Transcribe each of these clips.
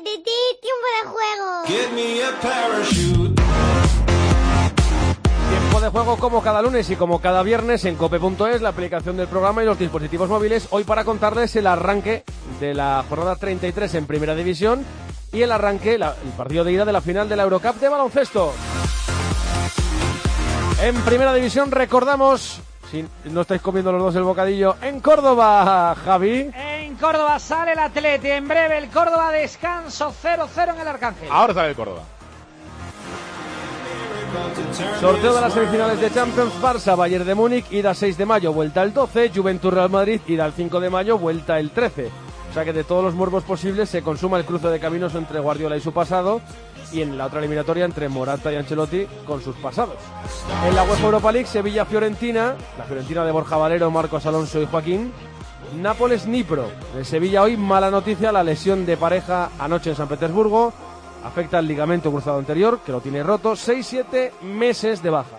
Tiempo de juego. Give me a parachute. Tiempo de juego como cada lunes y como cada viernes en cope.es, la aplicación del programa y los dispositivos móviles. Hoy para contarles el arranque de la jornada 33 en Primera División y el arranque, el partido de ida de la final de la Eurocup de baloncesto. En Primera División recordamos, si no estáis comiendo los dos el bocadillo, en Córdoba, Javi. En Córdoba sale el Atleti, en breve el Córdoba descanso 0-0 en el Arcángel. Ahora sale el Córdoba. Sorteo de las semifinales de Champions, Barça, Bayern de Múnich, ida 6 de mayo, vuelta el 12, Juventus Real Madrid, ida el 5 de mayo, vuelta el 13. O sea que de todos los morbos posibles se consuma el cruce de caminos entre Guardiola y su pasado, y en la otra eliminatoria entre Morata y Ancelotti con sus pasados. En la UEFA Europa League, Sevilla-Fiorentina, la Fiorentina de Borja Valero, Marcos Alonso y Joaquín. Nápoles-Nipro. En Sevilla hoy mala noticia, la lesión de pareja anoche en San Petersburgo. Afecta el ligamento cruzado anterior, que lo tiene roto, 6-7 meses de baja.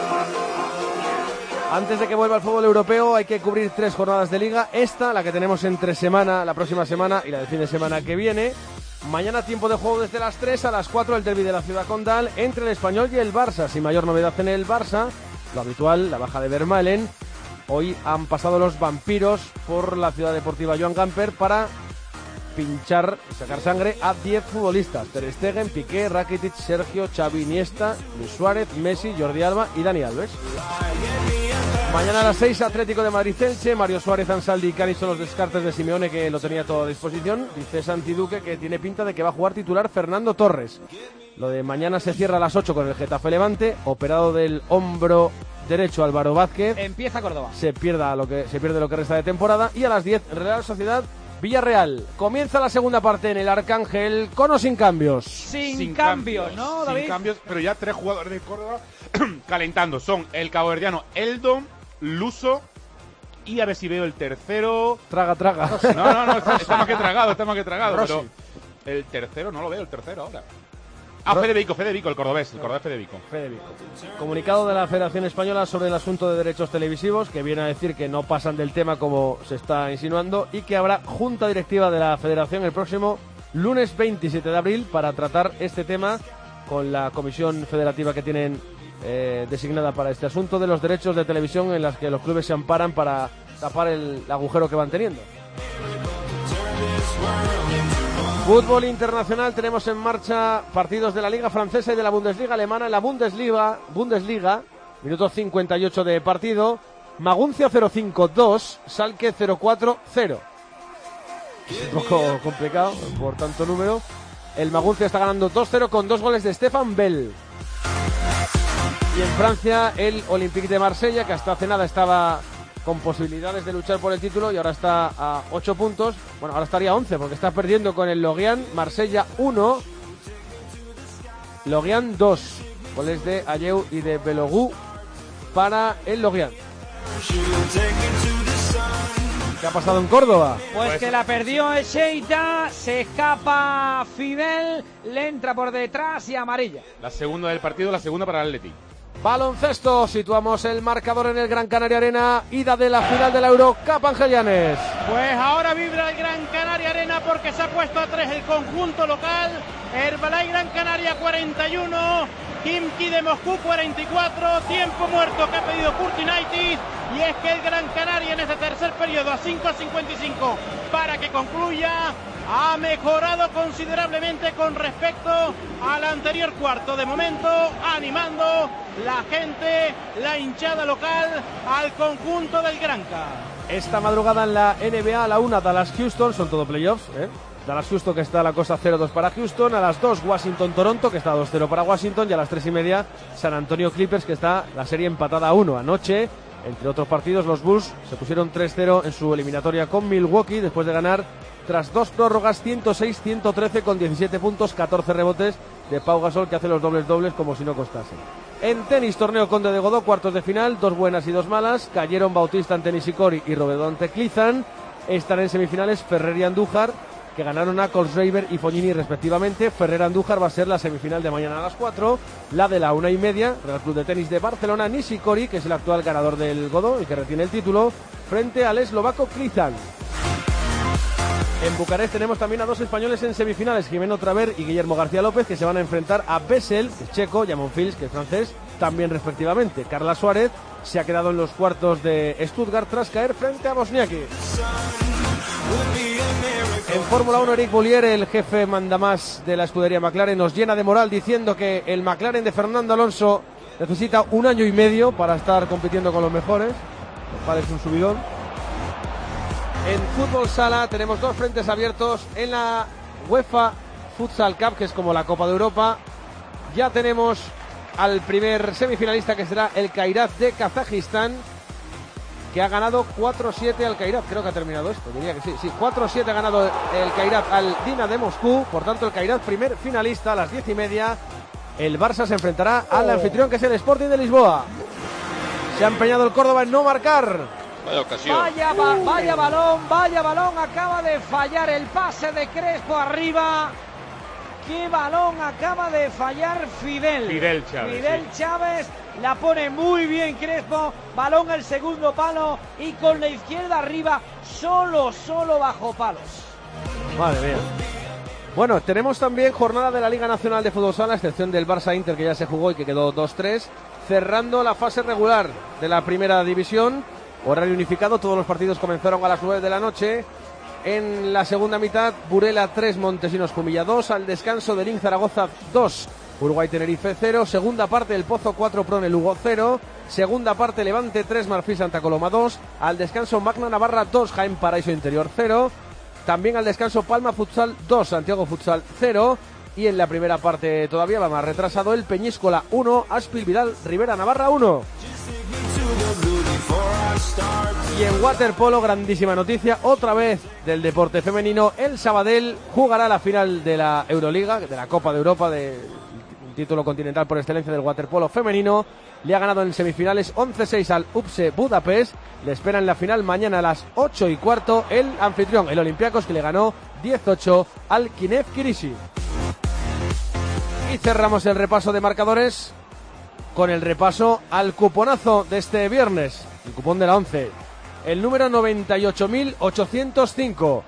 Antes de que vuelva al fútbol europeo hay que cubrir 3 jornadas de liga. Esta, la que tenemos entre semana, la próxima semana y la del fin de semana que viene. Mañana tiempo de juego desde las 3 a las 4 el derbi de la Ciudad Condal entre el Español y el Barça. Sin mayor novedad en el Barça, lo habitual, la baja de Vermaelen. Hoy han pasado los vampiros por la Ciudad Deportiva Joan Gamper para pinchar y sacar sangre a 10 futbolistas: Ter Stegen, Piqué, Rakitic, Sergio, Xavi, Iniesta, Luis Suárez, Messi, Jordi Alba y Dani Alves. Mañana a las 6, Atlético de Madrid-Elche. Mario Suárez, Ansaldi y Cani son los descartes de Simeone, que lo tenía todo a disposición. Dice Santi Duque que tiene pinta de que va a jugar titular Fernando Torres. Lo de mañana se cierra a las 8 con el Getafe Levante. Operado del hombro derecho Álvaro Vázquez. Empieza Córdoba. Se pierde lo que resta de temporada. Y a las 10, Real Sociedad Villarreal. Comienza la segunda parte en el Arcángel, con o sin cambios. Sin cambios, ¿no, David? Sin cambios, pero ya 3 jugadores de Córdoba calentando. Son el caboverdiano Eldon, Luso y a ver si veo el tercero. Traga. No, está más que tragado, pero el tercero no lo veo, el tercero ahora. Fede Vico, el cordobés Fede Vico. Comunicado de la Federación Española sobre el asunto de derechos televisivos, que viene a decir que no pasan del tema como se está insinuando y que habrá junta directiva de la Federación el próximo lunes 27 de abril para tratar este tema con la comisión federativa que tienen designada para este asunto de los derechos de televisión, en las que los clubes se amparan para tapar el agujero que van teniendo. Fútbol internacional, tenemos en marcha partidos de la Liga Francesa y de la Bundesliga Alemana. En la Bundesliga, minuto 58 de partido, Maguncia 0-5-2, Schalke 0-4-0. Es un poco complicado por tanto número. El Maguncia está ganando 2-0 con 2 goles de Stefan Bell. Y en Francia, el Olympique de Marsella, que hasta hace nada estaba con posibilidades de luchar por el título y ahora está a 8 puntos. Bueno, ahora estaría a 11 porque está perdiendo con el Lorient. Marsella 1, Lorient 2. Goles de Ayeu y de Belogou para el Lorient. ¿Qué ha pasado en Córdoba? Pues que la perdió Echeita, se escapa Fidel, le entra por detrás y amarilla. La segunda del partido, la segunda para el Atleti. Baloncesto, situamos el marcador en el Gran Canaria Arena, ida de la final de la Eurocup, Angelianes. Pues ahora vibra el Gran Canaria Arena porque se ha puesto a 3 el conjunto local. Herbalife Gran Canaria 41, Khimki de Moscú 44, tiempo muerto que ha pedido Kurtinaitis. Y es que el Gran Canaria en este tercer periodo a 5:55 para que concluya ha mejorado considerablemente con respecto al anterior cuarto. De momento animando la gente, la hinchada local al conjunto del Granca. Esta madrugada en la NBA a la 1 Dallas-Houston, son todo playoffs, Dallas-Houston, que está la cosa 0-2 para Houston. A las 2 Washington-Toronto, que está 2-0 para Washington. Y a las 3:30 San Antonio-Clippers, que está la serie empatada a 1. Anoche, entre otros partidos, los Bulls se pusieron 3-0 en su eliminatoria con Milwaukee después de ganar tras 2 prórrogas 106-113 con 17 puntos, 14 rebotes de Pau Gasol, que hace los dobles como si no costase. En tenis, torneo Conde de Godó, cuartos de final, 2 buenas y 2 malas. Cayeron Bautista ante Nishikori y Robledo ante Klizan. Están en semifinales Ferrer y Andújar, que ganaron a Kohlschreiber y Fognini respectivamente. Ferrer-Andújar va a ser la semifinal de mañana a las 4. La de la 1:30, Real Club de Tenis de Barcelona, Nishikori, que es el actual ganador del Godó y que retiene el título, frente al eslovaco Klizan. En Bucarest tenemos también a dos españoles en semifinales, Jimeno Traver y Guillermo García López, que se van a enfrentar a Bessel, que es checo, y a Monfils, que es francés, también respectivamente. Carla Suárez se ha quedado en los cuartos de Stuttgart tras caer frente a Bosniaki. En Fórmula 1, Eric Boulier, el jefe mandamás de la escudería McLaren, nos llena de moral diciendo que el McLaren de Fernando Alonso necesita 1 año y medio para estar compitiendo con los mejores, lo cual es un subidón. En fútbol sala tenemos dos frentes abiertos en la UEFA Futsal Cup, que es como la Copa de Europa. Ya tenemos al primer semifinalista, que será el Kairat de Kazajistán, que ha ganado 4-7 al Kairat. Creo que ha terminado esto, diría que sí. 4-7 ha ganado el Kairat al Dina de Moscú. Por tanto, el Kairat primer finalista a las 10:30. El Barça se enfrentará al anfitrión, que es el Sporting de Lisboa. Se ha empeñado el Córdoba en no marcar. Vaya ocasión. Vaya balón, acaba de fallar el pase de Crespo arriba. ¿Qué balón acaba de fallar Fidel? Fidel Chávez la pone muy bien Crespo, balón al segundo palo y con la izquierda arriba, solo bajo palos. Madre mía. Bueno, tenemos también jornada de la Liga Nacional de Fútbol Sala, a excepción del Barça Inter, que ya se jugó y que quedó 2-3, cerrando la fase regular de la primera división. Horario unificado, todos los partidos comenzaron a las 9 de la noche. En la segunda mitad, Burela 3, Montesinos Jumilla 2. Al descanso, Derín Zaragoza 2, Uruguay Tenerife 0. Segunda parte, El Pozo 4, Prone Lugo 0. Segunda parte, Levante 3, Marfil Santa Coloma 2. Al descanso, Magna Navarra 2, Jaén Paraíso Interior 0. También al descanso, Palma Futsal 2, Santiago Futsal 0. Y en la primera parte todavía va más retrasado, el Peñíscola 1, Aspil Vidal Rivera Navarra 1. Y en waterpolo, grandísima noticia, otra vez del deporte femenino. El Sabadell jugará la final de la Euroliga, de la Copa de Europa, de un título continental por excelencia del waterpolo femenino. Le ha ganado en semifinales 11-6 al UPSE Budapest. Le espera en la final mañana a las 8:15 el anfitrión, el Olympiacos, que le ganó 18 al Kiev Kirisi. Y cerramos el repaso de marcadores con el repaso al cuponazo de este viernes, el cupón de la 11. El número 98.805,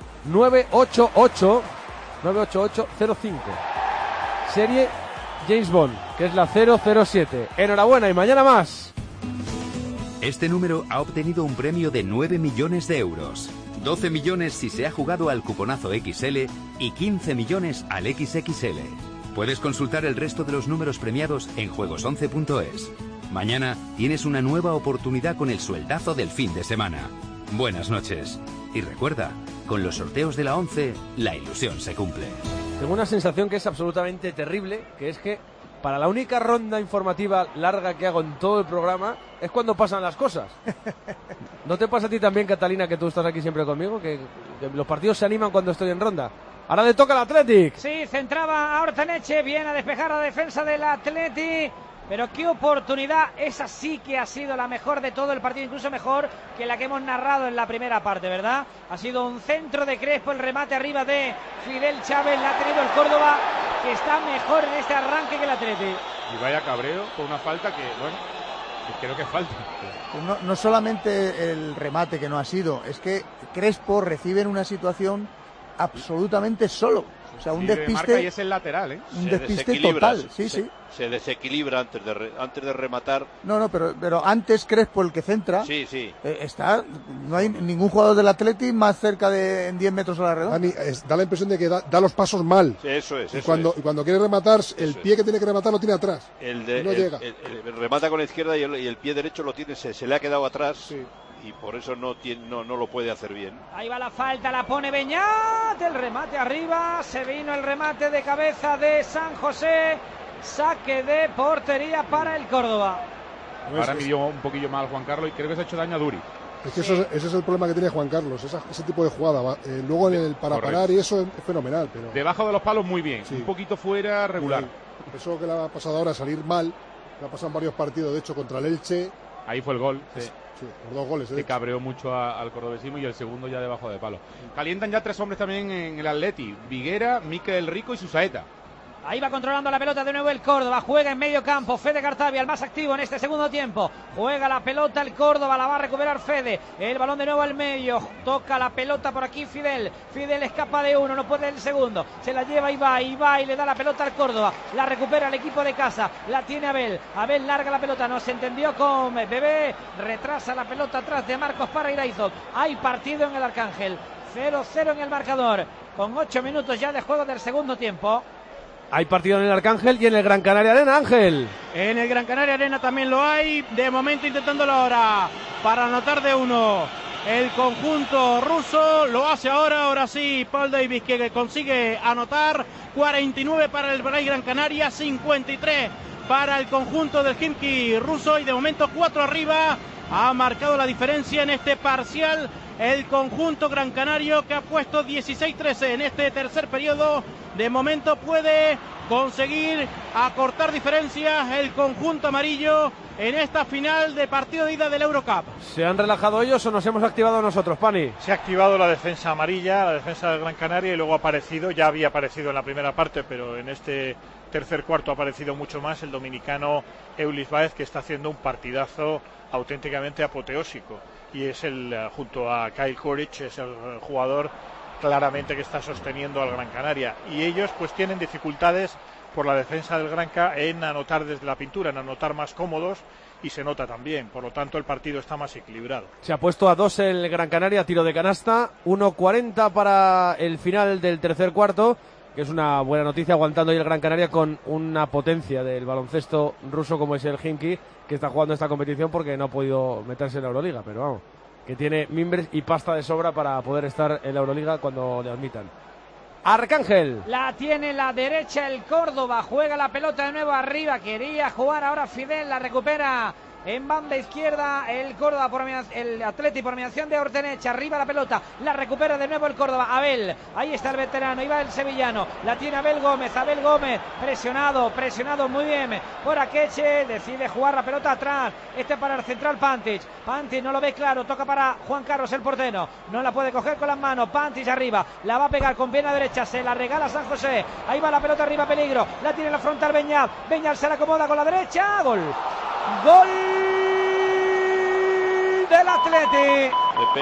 98805. Serie James Bond, que es la 007. Enhorabuena y mañana más. Este número ha obtenido un premio de 9 millones de euros. 12 millones si se ha jugado al cuponazo XL y 15 millones al XXL. Puedes consultar el resto de los números premiados en juegos11.es. Mañana tienes una nueva oportunidad con el sueldazo del fin de semana. Buenas noches. Y recuerda, con los sorteos de la 11, la ilusión se cumple. Tengo una sensación que es absolutamente terrible, que es que para la única ronda informativa larga que hago en todo el programa es cuando pasan las cosas. ¿No te pasa a ti también, Catalina, que tú estás aquí siempre conmigo, que los partidos se animan cuando estoy en ronda? Ahora le toca al Athletic. Sí, centraba a Orteneche, viene a despejar la defensa del Athletic. Pero qué oportunidad, esa sí que ha sido la mejor de todo el partido, incluso mejor que la que hemos narrado en la primera parte, ¿verdad? Ha sido un centro de Crespo, el remate arriba de Fidel Chávez, la ha tenido el Córdoba, que está mejor en este arranque que el Athletic. Y vaya cabreo con una falta que, bueno, creo que es falta. No solamente el remate, que no ha sido, es que Crespo recibe en una situación absolutamente solo. O sea, un despiste. Marca y es el lateral, ¿eh? Un despiste total, sí. Se desequilibra antes de rematar. No, pero antes Crespo, el que centra. Sí. No hay ningún jugador del Athletic más cerca de en 10 metros a la redonda. Da la impresión de que da los pasos mal. Sí, eso es. Y cuando quiere rematar, el pie que tiene que rematar lo tiene atrás. No llega. El remata con la izquierda y el pie derecho lo tiene, se le ha quedado atrás. Sí. Y por eso no lo puede hacer bien. Ahí va la falta, la pone Beñat, el remate arriba, se vino el remate de cabeza de San José, saque de portería para el Córdoba. Ahora midió un poquillo mal Juan Carlos y creo que se ha hecho daño a Duri. Es que ese es el problema que tiene Juan Carlos, ese tipo de jugada. Luego en el parar y eso es fenomenal. Pero debajo de los palos muy bien, un poquito fuera regular. Eso que le ha pasado ahora, salir mal, le ha pasado en varios partidos, de hecho contra el Elche. Ahí fue el gol. Sí, los 2 goles. Que cabreó mucho al cordobesismo y el segundo ya debajo de palo. Calientan ya 3 hombres también en el Atleti. Viguera, Mikel Rico y Susaeta. Ahí va controlando la pelota de nuevo el Córdoba. Juega en medio campo. Fede Cartavia, el más activo en este segundo tiempo. Juega la pelota el Córdoba. La va a recuperar Fede. El balón de nuevo al medio. Toca la pelota por aquí Fidel. Fidel escapa de uno. No puede el segundo. Se la lleva Ibai y le da la pelota al Córdoba. La recupera el equipo de casa. La tiene Abel. Abel larga la pelota. No se entendió con Bebé. Retrasa la pelota atrás de Marcos para Iraizoz. Hay partido en el Arcángel. 0-0 en el marcador. Con 8 minutos ya de juego del segundo tiempo. Hay partido en el Arcángel y en el Gran Canaria Arena, Ángel. En el Gran Canaria Arena también lo hay. De momento intentándolo ahora para anotar de uno. El conjunto ruso lo hace ahora sí. Paul Davis que consigue anotar. 49 para el Herbalife Gran Canaria, 53 para el conjunto del Khimki ruso. Y de momento 4 arriba. Ha marcado la diferencia en este parcial el conjunto gran canario, que ha puesto 16-13 en este tercer periodo. De momento puede conseguir acortar diferencias el conjunto amarillo en esta final de partido de ida de la Eurocup. ¿Se han relajado ellos o nos hemos activado nosotros, Pani? Se ha activado la defensa amarilla, la defensa del Gran Canaria, y luego ha aparecido, ya había aparecido en la primera parte, pero en este tercer cuarto ha aparecido mucho más el dominicano Eulis Baez, que está haciendo un partidazo auténticamente apoteósico, y es junto a Kyle Kuric, es el jugador claramente que está sosteniendo al Gran Canaria, y ellos pues tienen dificultades por la defensa del Granca en anotar desde la pintura, en anotar más cómodos, y se nota también, por lo tanto el partido está más equilibrado. Se ha puesto a 2 el Gran Canaria, tiro de canasta, 1:40 para el final del tercer cuarto, que es una buena noticia, aguantando ahí el Gran Canaria con una potencia del baloncesto ruso como es el Khimki, que está jugando esta competición porque no ha podido meterse en la Euroliga, pero vamos, que tiene mimbres y pasta de sobra para poder estar en la Euroliga cuando le admitan. Arcángel. La tiene la derecha el Córdoba, juega la pelota de nuevo arriba, quería jugar ahora Fidel, la recupera en banda izquierda el Córdoba, el Atleti por mediación de Ortenech, arriba la pelota, la recupera de nuevo el Córdoba, Abel, ahí está el veterano, iba el sevillano, la tiene Abel Gómez, presionado muy bien por Akeche, decide jugar la pelota atrás, para el central Pantic no lo ve claro, toca para Juan Carlos el portero, no la puede coger con las manos, Pantic arriba, la va a pegar con pierna derecha, se la regala San José, ahí va la pelota arriba, peligro, la tiene la frontal Beñat se la acomoda con la derecha, gol del Atleti,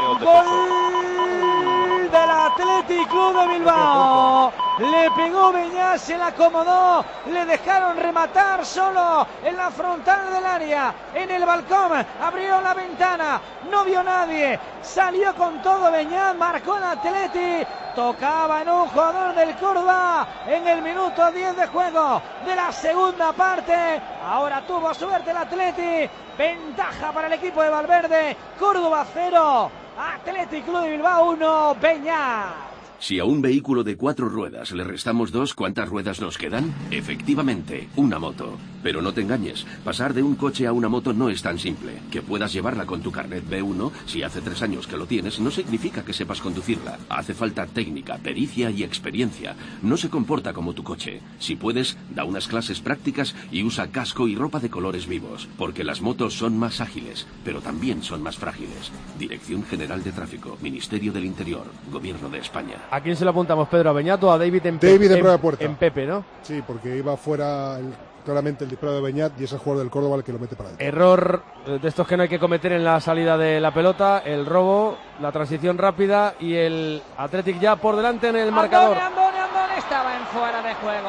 gol del Atleti Club de Bilbao, le pegó Beñat, se la acomodó, le dejaron rematar solo en la frontal del área, en el balcón, abrió la ventana, no vio nadie, salió con todo Beñat, marcó el Atleti, tocaba en un jugador del Córdoba en el minuto 10 de juego de la segunda parte, ahora tuvo suerte el Atleti, ventaja para el equipo de Valverde, Córdoba 0, Athletic Club de Bilbao 1, Beñat. Si a un vehículo de 4 ruedas le restamos 2, ¿cuántas ruedas nos quedan? Efectivamente, una moto. Pero no te engañes, pasar de un coche a una moto no es tan simple. Que puedas llevarla con tu carnet B1, si hace 3 años que lo tienes, no significa que sepas conducirla. Hace falta técnica, pericia y experiencia. No se comporta como tu coche. Si puedes, da unas clases prácticas y usa casco y ropa de colores vivos. Porque las motos son más ágiles, pero también son más frágiles. Dirección General de Tráfico, Ministerio del Interior, Gobierno de España. ¿A quién se lo apuntamos, Pedro? ¿A Beñat o a David en prueba de puerta? En Pepe, ¿no? Sí, porque iba fuera claramente el disparo de Beñat y es el jugador del Córdoba el que lo mete para adentro. Error de estos que no hay que cometer en la salida de la pelota, el robo, la transición rápida y el Athletic ya por delante en el marcador. Andone estaba en fuera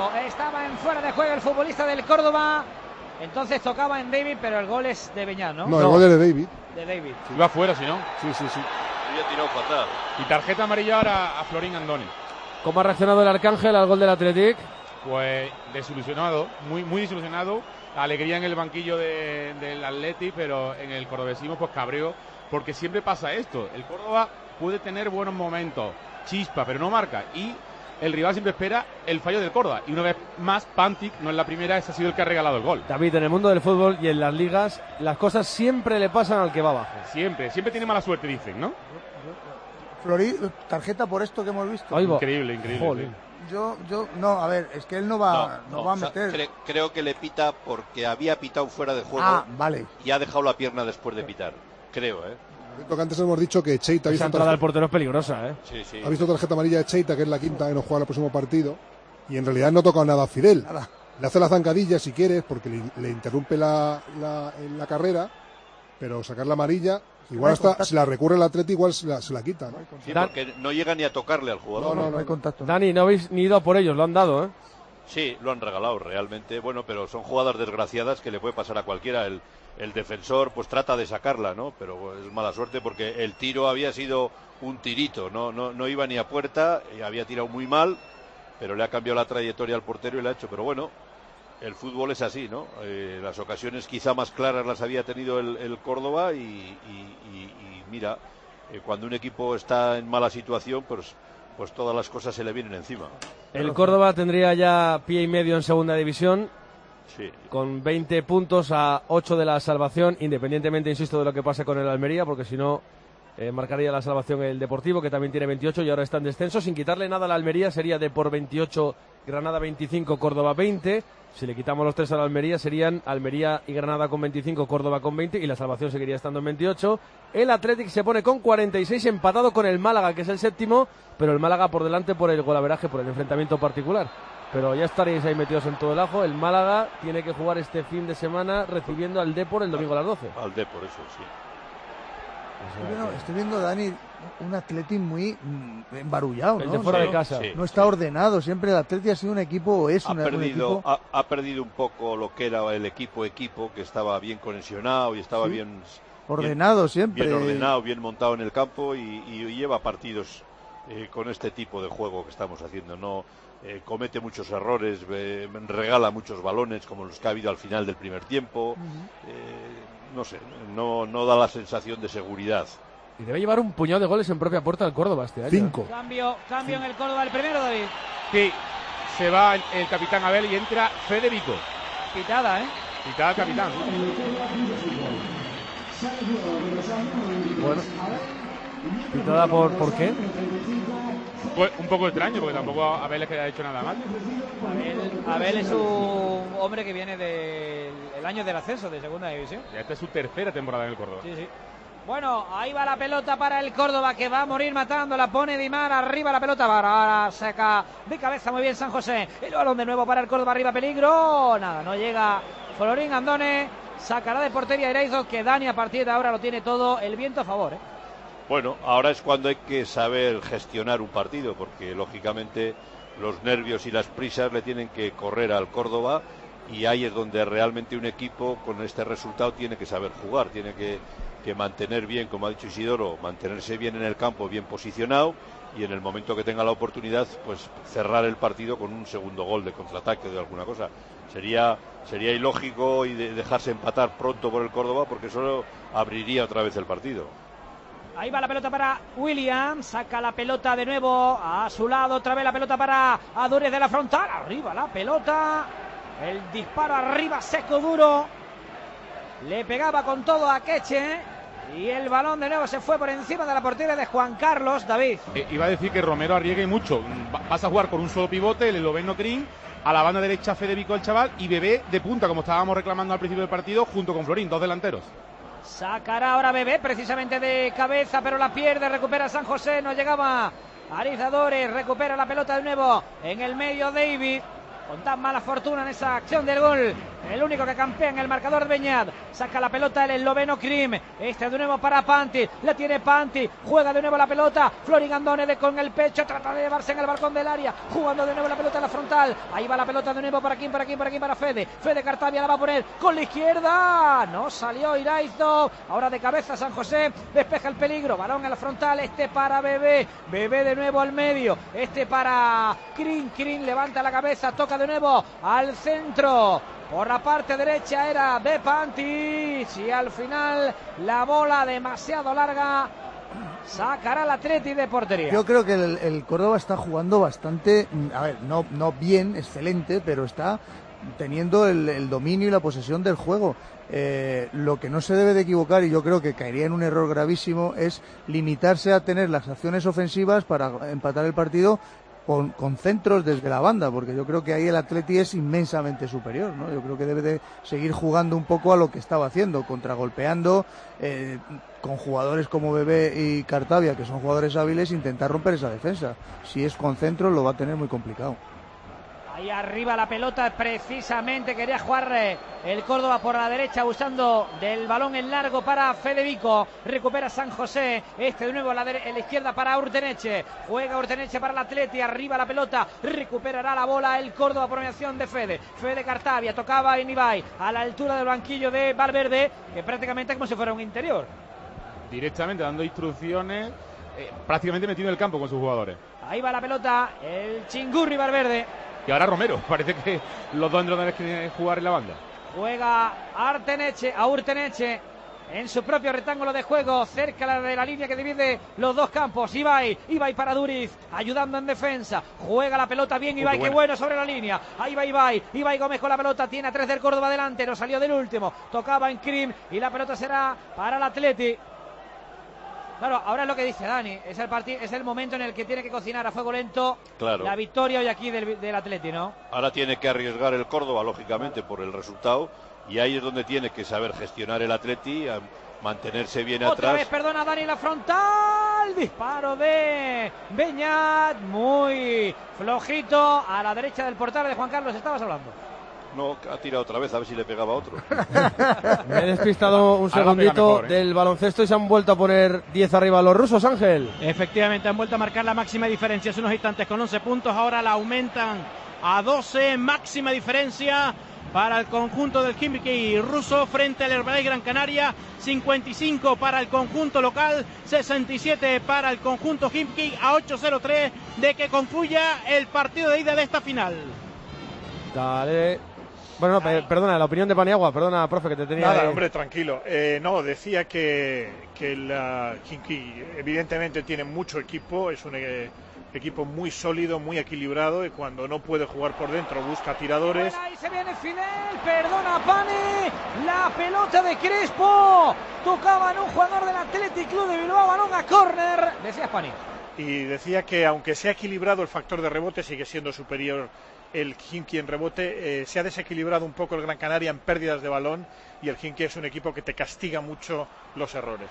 de juego el futbolista del Córdoba. Entonces tocaba en David, pero el gol es de Beñat, ¿no? No, el gol es de David. De David. Sí. Iba fuera, si no. Sí. Había tirado fatal. Y tarjeta amarilla ahora a Florín Andone. ¿Cómo ha reaccionado el Arcángel al gol del Athletic? Pues desilusionado, muy desilusionado. Alegría en el banquillo del Athletic, pero en el cordobesismo pues cabreo, porque siempre pasa esto. El Córdoba puede tener buenos momentos, chispa, pero no marca. Y el rival siempre espera el fallo del Córdoba. Y una vez más, Pantic, no es la primera, ese ha sido el que ha regalado el gol. David, en el mundo del fútbol y en las ligas, las cosas siempre le pasan al que va abajo. Siempre tiene mala suerte, dicen, ¿no? Flori, tarjeta por esto que hemos visto. Increíble. Joder. Yo, no, a ver, es que él no va a meter. Creo que le pita porque había pitado fuera de juego. Ah, vale. Y ha dejado la pierna después de pitar. Creo, Lo que antes hemos dicho que Cheita ha visto entrada del portero es peligrosa, Sí. Ha visto tarjeta amarilla de Cheita, que es la quinta que no juega el próximo partido. y en realidad no toca nada a Fidel. Le hace la zancadilla si quieres, porque le interrumpe la carrera, pero sacar la amarilla, igual hasta si la recurre el Atleti, igual se la quita, ¿no? Sí, porque no llega ni a tocarle al jugador. No hay contacto. Dani, no habéis ni ido a por ellos, lo han dado, ¿eh? Sí, lo han regalado realmente, bueno, pero son jugadas desgraciadas que le puede pasar a cualquiera. El defensor pues trata de sacarla, ¿no? Pero es mala suerte porque el tiro había sido un tirito, no iba ni a puerta, había tirado muy mal, pero le ha cambiado la trayectoria al portero y le ha hecho, pero bueno, el fútbol es así, ¿no? Las ocasiones quizá más claras las había tenido el Córdoba y mira, cuando un equipo está en mala situación, pues todas las cosas se le vienen encima. El Córdoba tendría ya pie y medio en segunda división, sí, con 20 puntos a 8 de la salvación, independientemente, insisto, de lo que pase con el Almería, porque si no marcaría la salvación el Deportivo, que también tiene 28 y ahora está en descenso. Sin quitarle nada a la Almería, sería de por 28, Granada 25, Córdoba 20. Si le quitamos los 3 a la Almería, serían Almería y Granada con 25, Córdoba con 20, y la salvación seguiría estando en 28. El Athletic se pone con 46, empatado con el Málaga, que es el séptimo, pero el Málaga por delante por el golaveraje, por el enfrentamiento particular. Pero ya estaréis ahí metidos en todo el ajo. El Málaga tiene que jugar este fin de semana recibiendo al Depor el domingo a las 12. Al Depor, eso sí. Estoy viendo, Dani, un Atleti muy embarullado, ¿no? El de fuera de casa. No está ordenado. Siempre el Atleti ha sido un equipo, un equipo... Ha perdido un poco lo que era el equipo, que estaba bien conexionado y estaba bien ordenado siempre. Bien ordenado, bien montado en el campo y lleva partidos con este tipo de juego que estamos haciendo. No comete muchos errores, regala muchos balones como los que ha habido al final del primer tiempo. No sé, no da la sensación de seguridad. Y debe llevar un puñado de goles en propia puerta al Córdoba este año. 5. Cambio en el Córdoba, el primero, David. Sí, se va el capitán Abel y entra Fede Vico. Pitada, Pitada capitán. Bueno, pitada ¿por qué? Pues un poco extraño, porque tampoco Abel es que haya hecho nada mal. Abel es un hombre que viene del año del ascenso de segunda división. Ya esta es su tercera temporada en el Córdoba. Sí. Bueno, ahí va la pelota para el Córdoba, que va a morir matando, la pone Dimar, arriba la pelota, ahora saca de cabeza muy bien San José, el balón de nuevo para el Córdoba, arriba peligro, nada, no llega Florín Andone, sacará de portería Iraizoz, que Dani a partir de ahora lo tiene todo, el viento a favor, Bueno, ahora es cuando hay que saber gestionar un partido, porque lógicamente los nervios y las prisas le tienen que correr al Córdoba, y ahí es donde realmente un equipo con este resultado tiene que saber jugar, tiene que mantener bien, como ha dicho Isidoro, mantenerse bien en el campo, bien posicionado, y en el momento que tenga la oportunidad, pues cerrar el partido con un segundo gol de contraataque o de alguna cosa. Sería ilógico y dejarse empatar pronto por el Córdoba, porque solo abriría otra vez el partido. Ahí va la pelota para Williams, saca la pelota de nuevo a su lado, otra vez la pelota para Adúrez de la frontal, arriba la pelota, el disparo arriba seco duro, le pegaba con todo a Queche y el balón de nuevo se fue por encima de la portería de Juan Carlos. David. Iba a decir que Romero arriesgue mucho, vas a jugar con un solo pivote, el esloveno Krim, a la banda derecha Fede Vico el chaval y Bebé de punta, como estábamos reclamando al principio del partido, junto con Florín, dos delanteros. Sacará ahora Bebé precisamente de cabeza, pero la pierde, recupera San José, no llegaba Arizadores, recupera la pelota de nuevo en el medio David, con tan mala fortuna en esa acción del gol, el único que campea en el marcador de Beñat, saca la pelota el esloveno Krim, de nuevo para Panti, la tiene Panti, juega de nuevo la pelota, Florín Andone con el pecho, trata de llevarse en el balcón del área, jugando de nuevo la pelota en la frontal, ahí va la pelota de nuevo para Fede Cartavia la va a poner con la izquierda, no salió Iraizoz, ahora de cabeza San José, despeja el peligro, balón en la frontal, para Bebé de nuevo al medio, para Krim levanta la cabeza, toca de nuevo al centro, por la parte derecha era de Pantic y al final la bola demasiado larga, sacará el Atleti de portería. Yo creo que el Córdoba está jugando bastante, a ver, no bien, excelente, pero está teniendo el dominio y la posesión del juego. Lo que no se debe de equivocar, y yo creo que caería en un error gravísimo, es limitarse a tener las acciones ofensivas para empatar el partido con centros desde la banda, porque yo creo que ahí el Atleti es inmensamente superior, ¿no? Yo creo que debe de seguir jugando un poco a lo que estaba haciendo, contragolpeando, con jugadores como Bebé y Cartavia, que son jugadores hábiles, intentar romper esa defensa. Si es con centros lo va a tener muy complicado. Ahí arriba la pelota, precisamente quería jugar el Córdoba por la derecha, usando del balón en largo para Federico. Recupera San José, de nuevo en la izquierda para Urteneche. Juega Urteneche para el Atleti, arriba la pelota, recuperará la bola el Córdoba por mediación de Fede Cartavia, tocaba en Ibai, a la altura del banquillo de Valverde, que prácticamente es como si fuera un interior. Directamente dando instrucciones, prácticamente metido en el campo con sus jugadores. Ahí va la pelota, el Chingurri Valverde. Y ahora Romero, parece que los dos entrenadores quieren jugar en la banda. Juega Urteneche en su propio rectángulo de juego, cerca de la línea que divide los dos campos. Ibai para Duriz, ayudando en defensa. Juega la pelota bien Ibai, qué bueno sobre la línea. Ahí va Ibai Gómez con la pelota, tiene a 3 del Córdoba delante, no salió del último. Tocaba en Krim y la pelota será para el Atleti. Claro, ahora es lo que dice Dani, es el momento en el que tiene que cocinar a fuego lento, claro, la victoria hoy aquí del Atleti, ¿no? Ahora tiene que arriesgar el Córdoba, lógicamente, por el resultado, y ahí es donde tiene que saber gestionar el Atleti, mantenerse bien atrás. Otra vez, perdona Dani, la frontal, disparo de Beñat, muy flojito, a la derecha del portal de Juan Carlos, estabas hablando. No, ha tirado otra vez, a ver si le pegaba otro. Me he despistado un segundito mejor, del baloncesto y se han vuelto a poner 10 arriba los rusos, Ángel. Efectivamente, han vuelto a marcar la máxima diferencia hace unos instantes con 11 puntos, ahora la aumentan a 12, máxima diferencia para el conjunto del Khimki ruso frente al Herbalife Gran Canaria, 55 para el conjunto local, 67 para el conjunto Khimki, a 8:03 de que concluya el partido de ida de esta final. Dale. Bueno, no, perdona, la opinión de Paniagua, perdona, profe, que te tenía... Nada, hombre, tranquilo. No, decía que la Khimki evidentemente tiene mucho equipo, es un equipo muy sólido, muy equilibrado, y cuando no puede jugar por dentro busca tiradores. Bueno, ahí se viene Fidel, perdona Pani, la pelota de Crespo, tocaba en un jugador del Athletic Club de Bilbao, balón a córner, decías Pani. Y decía que aunque sea equilibrado el factor de rebote, sigue siendo superior el Khimki en rebote, se ha desequilibrado un poco el Gran Canaria en pérdidas de balón, y el Khimki es un equipo que te castiga mucho los errores.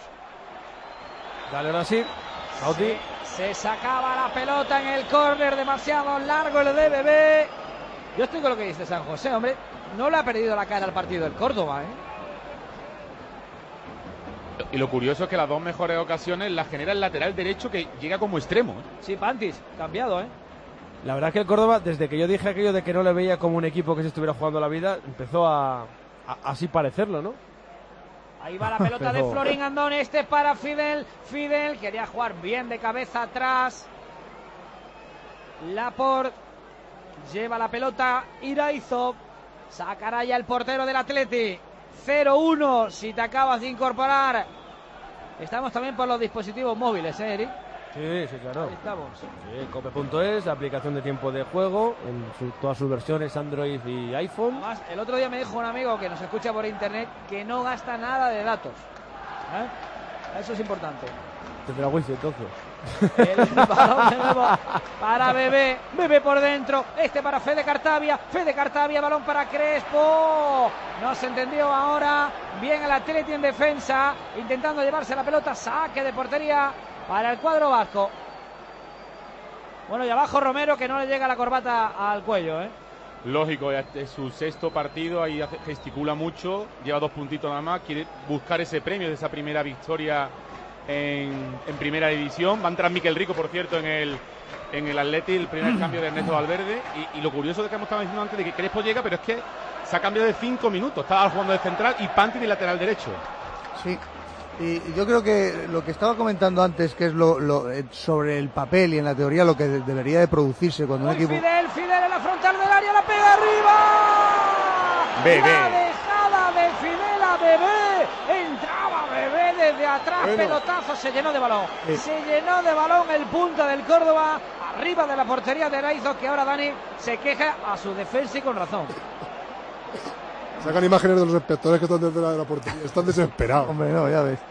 Dale, ahora sí. Se sacaba la pelota en el córner, demasiado largo el de Bebé. Yo estoy con lo que dice San José, hombre, no le ha perdido la cara al partido del Córdoba, Y lo curioso es que las dos mejores ocasiones las genera el lateral derecho, que llega como extremo. Sí, Pantis, cambiado, La verdad es que el Córdoba, desde que yo dije aquello de que no le veía como un equipo que se estuviera jugando la vida, empezó a así parecerlo, ¿no? Ahí va la pelota de Florín Andón, para Fidel. Fidel quería jugar bien de cabeza atrás. Laporte lleva la pelota, Iraizov. Sacará ya el portero del Atleti. 0-1 si te acabas de incorporar. Estamos también por los dispositivos móviles, Eric. Sí, claro. Ahí estamos. Sí, cope.es, la aplicación de tiempo de juego, en todas sus versiones, Android y iPhone. Además, el otro día me dijo un amigo que nos escucha por internet que no gasta nada de datos. Eso es importante. Tendrá wifi entonces. El balón de nuevo para Bebé. Bebé por dentro. Para Fede Cartavia. Balón para Crespo. No se entendió ahora. Bien el Atleti en defensa, intentando llevarse la pelota. Saque de portería para el cuadro vasco. Bueno, y abajo Romero, que no le llega la corbata al cuello, Lógico, es su sexto partido, ahí gesticula mucho, lleva 2 puntitos nada más, quiere buscar ese premio de esa primera victoria en primera división. Va a entrar Miquel Rico, por cierto, en el Atleti, el primer cambio de Ernesto Valverde, y lo curioso de que hemos estado diciendo antes de que Crespo llega, pero es que se ha cambiado de 5 minutos, estaba jugando de central y Panti de lateral derecho. Sí. Y yo creo que lo que estaba comentando antes, que es sobre el papel y en la teoría lo que debería de producirse cuando un equipo... Fidel en la frontal del área, la pega arriba. Bebé. La dejada de Fidel a Bebé. Entraba Bebé desde atrás, pelotazo, se llenó de balón. Se llenó de balón el punta del Córdoba, arriba de la portería de Iraizov, que ahora Dani se queja a su defensa y con razón. Sacan imágenes de los espectadores que están desde la portería. Están desesperados. Hombre, no, ya ves.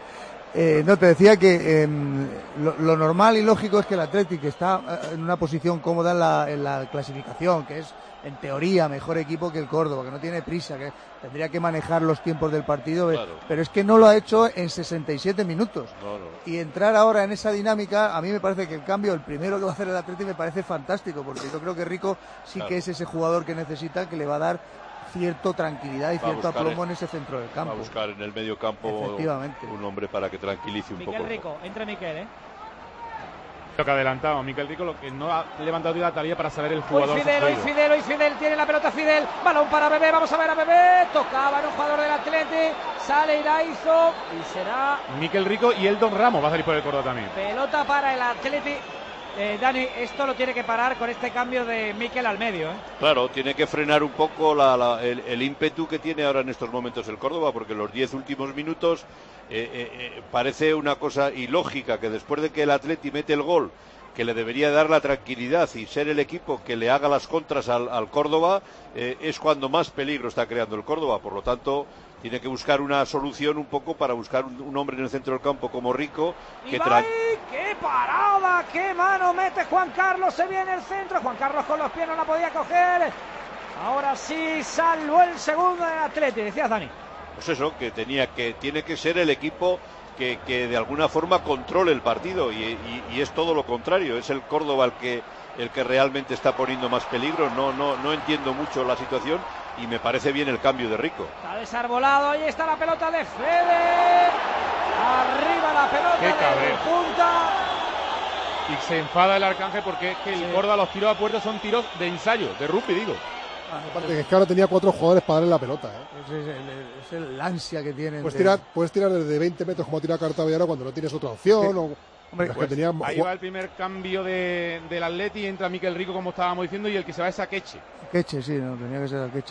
No, te decía que lo normal y lógico es que el Athletic, que está en una posición cómoda en la clasificación, que es en teoría mejor equipo que el Córdoba, que no tiene prisa, que tendría que manejar los tiempos del partido, claro. Pero es que no lo ha hecho en 67 minutos. No. Y entrar ahora en esa dinámica, a mí me parece que el cambio, el primero que va a hacer el Athletic, me parece fantástico, porque yo creo que Rico sí que es ese jugador que necesita, que le va a dar cierta tranquilidad y cierto aplomo en ese centro del campo. Va a buscar en el medio campo un hombre para que tranquilice un poco. Miquel Rico, entra Miquel, Lo que ha adelantado Miquel Rico, lo que no ha levantado la tarea para saber el jugador. Hoy Fidel, tiene la pelota Fidel, balón para Bebé, vamos a ver a Bebé, tocaba en un jugador del Atleti, sale Iraizo y será Miquel Rico y Eldon Ramos va a salir por el Córdoba también. Pelota para el Atleti. Dani, esto lo tiene que parar con este cambio de Miquel al medio. Claro, tiene que frenar un poco el ímpetu que tiene ahora en estos momentos el Córdoba, porque los 10 últimos minutos parece una cosa ilógica que después de que el Atleti mete el gol, que le debería dar la tranquilidad y ser el equipo que le haga las contras al Córdoba, es cuando más peligro está creando el Córdoba. Por lo tanto, tiene que buscar una solución un poco para buscar un hombre en el centro del campo como Rico. ¡Qué parada! ¡Qué mano mete Juan Carlos! Se viene el centro. Juan Carlos con los pies no la podía coger. Ahora sí, salvó el segundo del Atleti. Decías, Dani. Pues eso, que tiene que ser el equipo que de alguna forma controle el partido y es todo lo contrario. Es el Córdoba el que realmente está poniendo más peligro. No entiendo mucho la situación y me parece bien el cambio de Rico. Está desarbolado, ahí está la pelota de Fede. Arriba la pelota de punta. Y se enfada el Arcángel porque es que el Córdoba, los tiros a puerta son tiros de ensayo, de rugby, digo. Aparte que es que ahora tenía 4 jugadores para darle la pelota. Es el ansia que tienen. Puedes tirar desde 20 metros como tira Cartavia ahora cuando no tienes otra opción. Hombre, pues ahí va el primer cambio del Atleti, entra Miquel Rico, como estábamos diciendo, y el que se va es Akeche. Akeche, sí, tenía que ser Akeche.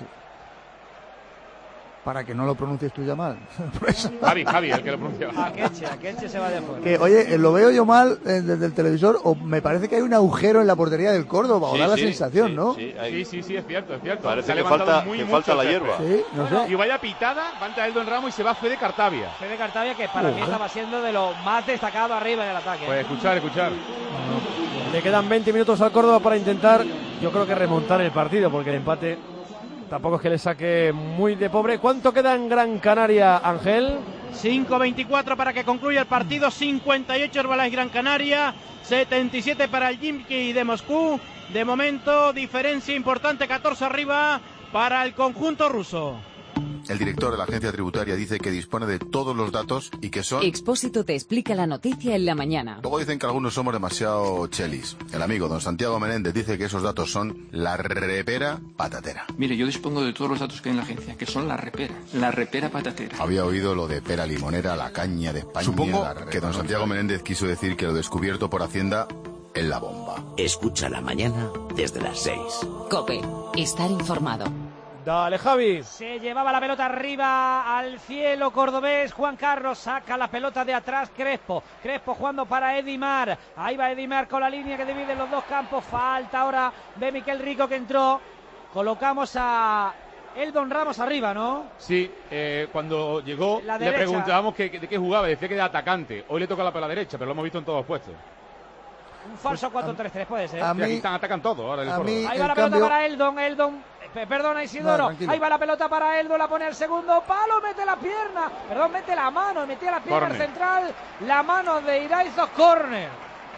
Para que no lo pronuncies tú ya mal. Javi, el que lo pronuncia. Akeche se va de fuera. Que, oye, lo veo yo mal desde el televisor, o me parece que hay un agujero en la portería del Córdoba, o da la sensación, ¿no? Sí, es cierto. Parece que falta la hierba. Sí, no sé. Y vaya pitada, va a entrar Eldon Ramos y se va Fede Cartavia. Fede Cartavia, que para mí estaba siendo de lo más destacado arriba del ataque. Pues escuchar. Le quedan 20 minutos al Córdoba para intentar, yo creo que remontar el partido, porque el empate tampoco es que le saque muy de pobre. ¿Cuánto queda en Gran Canaria, Ángel? 5:24 para que concluya el partido. 58 Herbalife Gran Canaria, 77 para el Khimki de Moscú. De momento, diferencia importante, 14 arriba para el conjunto ruso. El director de la agencia tributaria dice que dispone de todos los datos y que son... Expósito te explica la noticia en la mañana. Luego dicen que algunos somos demasiado chelis. El amigo don Santiago Menéndez dice que esos datos son la repera patatera. Mire, yo dispongo de todos los datos que hay en la agencia, que son la repera patatera. Había oído lo de pera limonera, la caña de España... Supongo que don Santiago Menéndez quiso decir que lo descubierto por Hacienda es la bomba. Escucha la mañana desde las 6. COPE, estar informado. Dale, Javi. Se llevaba la pelota arriba al cielo cordobés. Juan Carlos saca la pelota de atrás. Crespo jugando para Edimar. Ahí va Edimar con la línea que divide los dos campos. Falta ahora de Miquel Rico que entró. Colocamos a Eldon Ramos arriba, ¿no? Sí, cuando llegó le preguntábamos de qué jugaba. Decía que de atacante. Hoy le toca la por la derecha, pero lo hemos visto en todos los puestos. Un falso 4-3-3 puede ser. Aquí atacan todos. Ahora ahí va la pelota para Eldon. Perdona, Isidoro. Ahí va la pelota para Eldon, la pone al segundo palo, mete la pierna. Mete la mano, metía la pierna central. La mano de Iraizo, córner.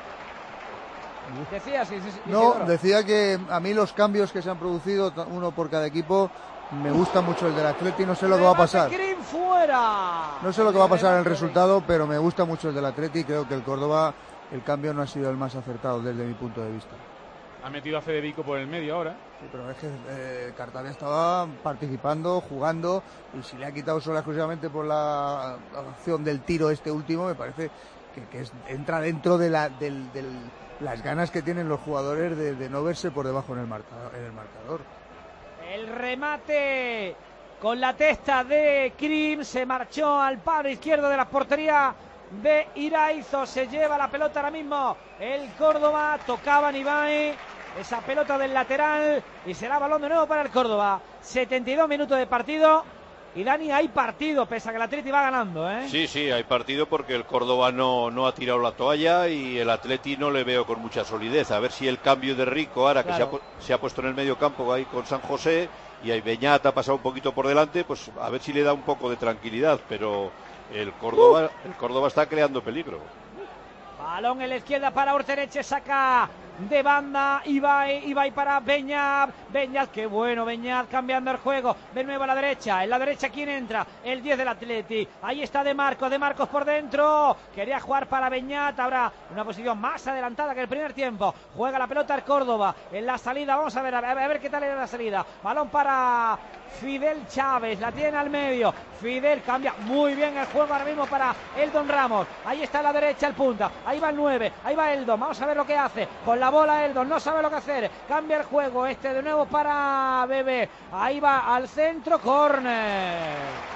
Decías, no, decía que a mí los cambios que se han producido, uno por cada equipo, me gusta mucho el del Atleti. No sé lo que va a pasar. No sé lo que va a pasar en el resultado, pero me gusta mucho el del Atleti. Creo que el Córdoba, el cambio no ha sido el más acertado desde mi punto de vista. Ha metido a Federico por el medio ahora. Sí, pero es que Cartavia estaba participando, jugando, y si le ha quitado solo exclusivamente por la acción del tiro este último, me parece que entra dentro de las ganas que tienen los jugadores de no verse por debajo en el marcador. El remate con la testa de Krim se marchó al palo izquierdo de la portería de Iraizo. Se lleva la pelota ahora mismo el Córdoba. Tocaba Ibai esa pelota del lateral y será balón de nuevo para el Córdoba. 72 minutos de partido Y Dani, hay partido, pese a que el Atleti va ganando, ¿eh? Sí, hay partido porque el Córdoba no ha tirado la toalla y el Atleti no le veo con mucha solidez. A ver si el cambio de Rico, ahora Claro. que se ha puesto en el medio campo ahí con San José, y ahí Beñat ha pasado un poquito por delante, pues a ver si le da un poco de tranquilidad, pero el Córdoba está creando peligro. Balón en la izquierda para Urtereche, saca de banda Ibai para Beñat, qué bueno Beñat, cambiando el juego, de nuevo a la derecha, en la derecha ¿quién entra? El 10 del Atleti, ahí está De Marcos por dentro, quería jugar para Beñat, ahora una posición más adelantada que el primer tiempo, juega la pelota el Córdoba, en la salida, vamos a ver qué tal era la salida, balón para Fidel Chávez, la tiene al medio, Fidel cambia muy bien el juego ahora mismo para Eldon Ramos, ahí está a la derecha el punta, ahí va el 9, ahí va Eldon, vamos a ver lo que hace, con la bola Eldon, no sabe lo que hacer, cambia el juego, de nuevo para Bebé, ahí va al centro, córner.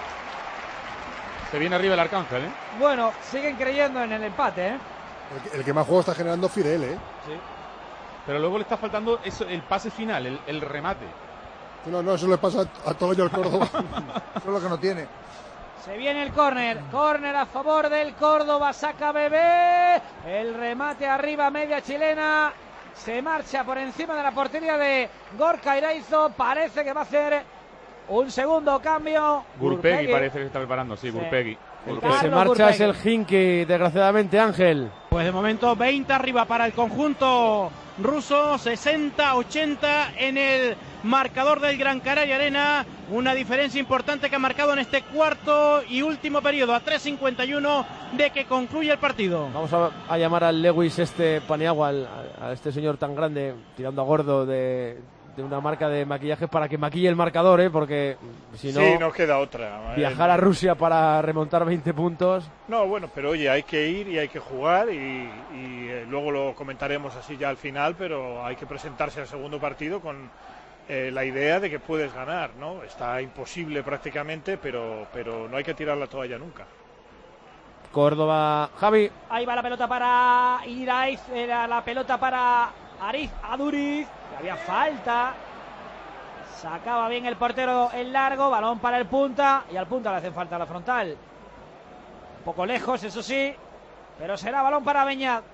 Se viene arriba el Arcángel, ¿eh? Bueno, siguen creyendo en el empate, ¿eh? El que más juego está generando Fidel, ¿eh? Sí. Pero luego le está faltando el pase final, el remate. No, eso le pasa a todo el Córdoba. Eso es lo que no tiene. Se viene el córner a favor del Córdoba, saca Bebé, el remate arriba, media chilena, se marcha por encima de la portería de Gorka Iraizo, parece que va a hacer un segundo cambio. Gurpegui parece que está preparando, sí. Gurpegui. El que se marcha es el Hinky, desgraciadamente, Ángel. Pues de momento 20 arriba para el conjunto ruso, 60-80 en el marcador del Gran Canaria Arena, una diferencia importante que ha marcado en este cuarto y último periodo, a 3:51 de que concluye el partido. Vamos a llamar al Lewis Paniagua, a este señor tan grande, tirando a gordo de una marca de maquillaje, para que maquille el marcador, porque si no... Sí, nos queda otra. Viajar a Rusia para remontar 20 puntos... No, bueno, pero oye, hay que ir y hay que jugar y luego lo comentaremos así ya al final, pero hay que presentarse al segundo partido con la idea de que puedes ganar, ¿no? Está imposible prácticamente, pero no hay que tirar la toalla nunca. Córdoba, Javi. Ahí va la pelota para Iraiz, era la pelota para Ariz Aduriz, que había falta. Sacaba bien el portero el largo, balón para el punta, y al punta le hace falta la frontal. Un poco lejos, eso sí, pero será balón para Beñat.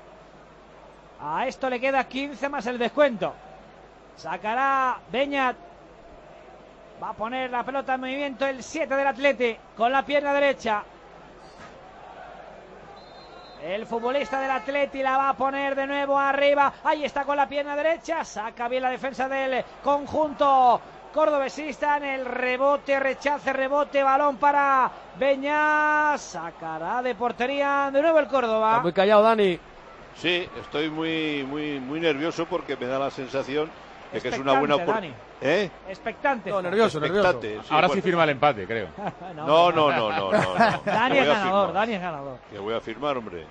A esto le queda 15 más el descuento. Sacará Beñat. Va a poner la pelota en movimiento el 7 del Atleti con la pierna derecha. El futbolista del Atleti la va a poner de nuevo arriba. Ahí está con la pierna derecha. Saca bien la defensa del conjunto cordobesista en el rebote, rechace, rebote, balón para Beñat. Sacará de portería de nuevo el Córdoba. Está muy callado, Dani. Sí, estoy muy nervioso porque me da la sensación de que es una buena oportunidad. ¿Eh? Expectante. No, nervioso. Sí, ahora sí firma el empate, creo. No. Dani es ganador. Que voy a firmar, hombre.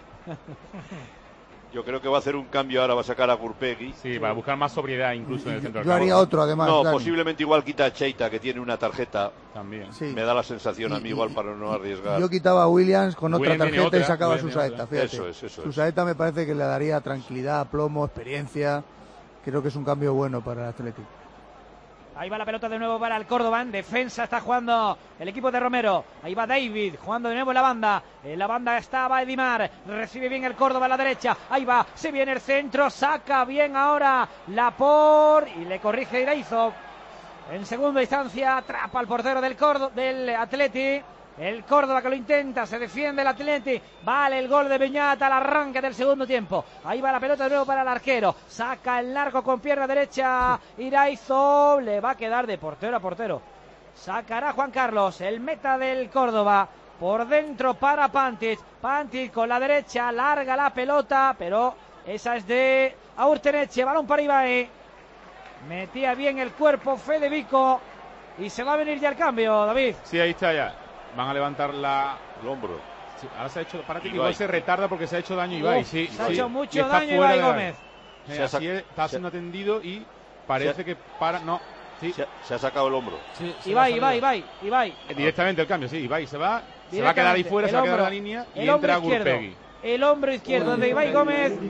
Yo creo que va a hacer un cambio ahora, va a sacar a Gurpegui. Sí, para buscar más sobriedad incluso en el centro del campo. Yo haría otro, además. No, Dani. posiblemente igual quita a Cheita, que tiene una tarjeta. También. Sí. Me da la sensación a mí igual para no arriesgar. Yo quitaba a Williams con otra Williams tarjeta y sacaba a Williams Susaeta, fíjate. Eso es. Susaeta me parece que le daría tranquilidad, plomo, experiencia. Creo que es un cambio bueno para el Atlético. Ahí va la pelota de nuevo para el Córdoba. En defensa está jugando el equipo de Romero. Ahí va David jugando de nuevo en la banda. En la banda estaba Edimar. Recibe bien el Córdoba a la derecha. Ahí va. Se viene el centro. Saca bien ahora Laporte. Y le corrige Iraizo. En segunda instancia atrapa al portero del Atleti. El Córdoba que lo intenta, se defiende el Atleti, vale el gol de Beñat al arranque del segundo tiempo. Ahí va la pelota de nuevo para el arquero, saca el largo con pierna derecha Iraizo, le va a quedar de portero a portero. Sacará Juan Carlos, el meta del Córdoba, por dentro para Pantic con la derecha, larga la pelota, pero esa es de Urtereche, balón para Ibai. Metía bien el cuerpo Federico y se va a venir ya el cambio, David. Sí, ahí está ya. Van a levantar el hombro. Sí, ahora se ha hecho, parece que igual se retarda porque se ha hecho daño Ibai. Sí, se ha hecho mucho daño Ibai Gómez. Está siendo atendido y parece que para. No. Sí. Se ha sacado el hombro. Sí, Ibai. Directamente el cambio, sí. Ibai se va a quedar ahí fuera, se va a quedar en la línea y entra Gurpegui. El hombro izquierdo de Ibai Gómez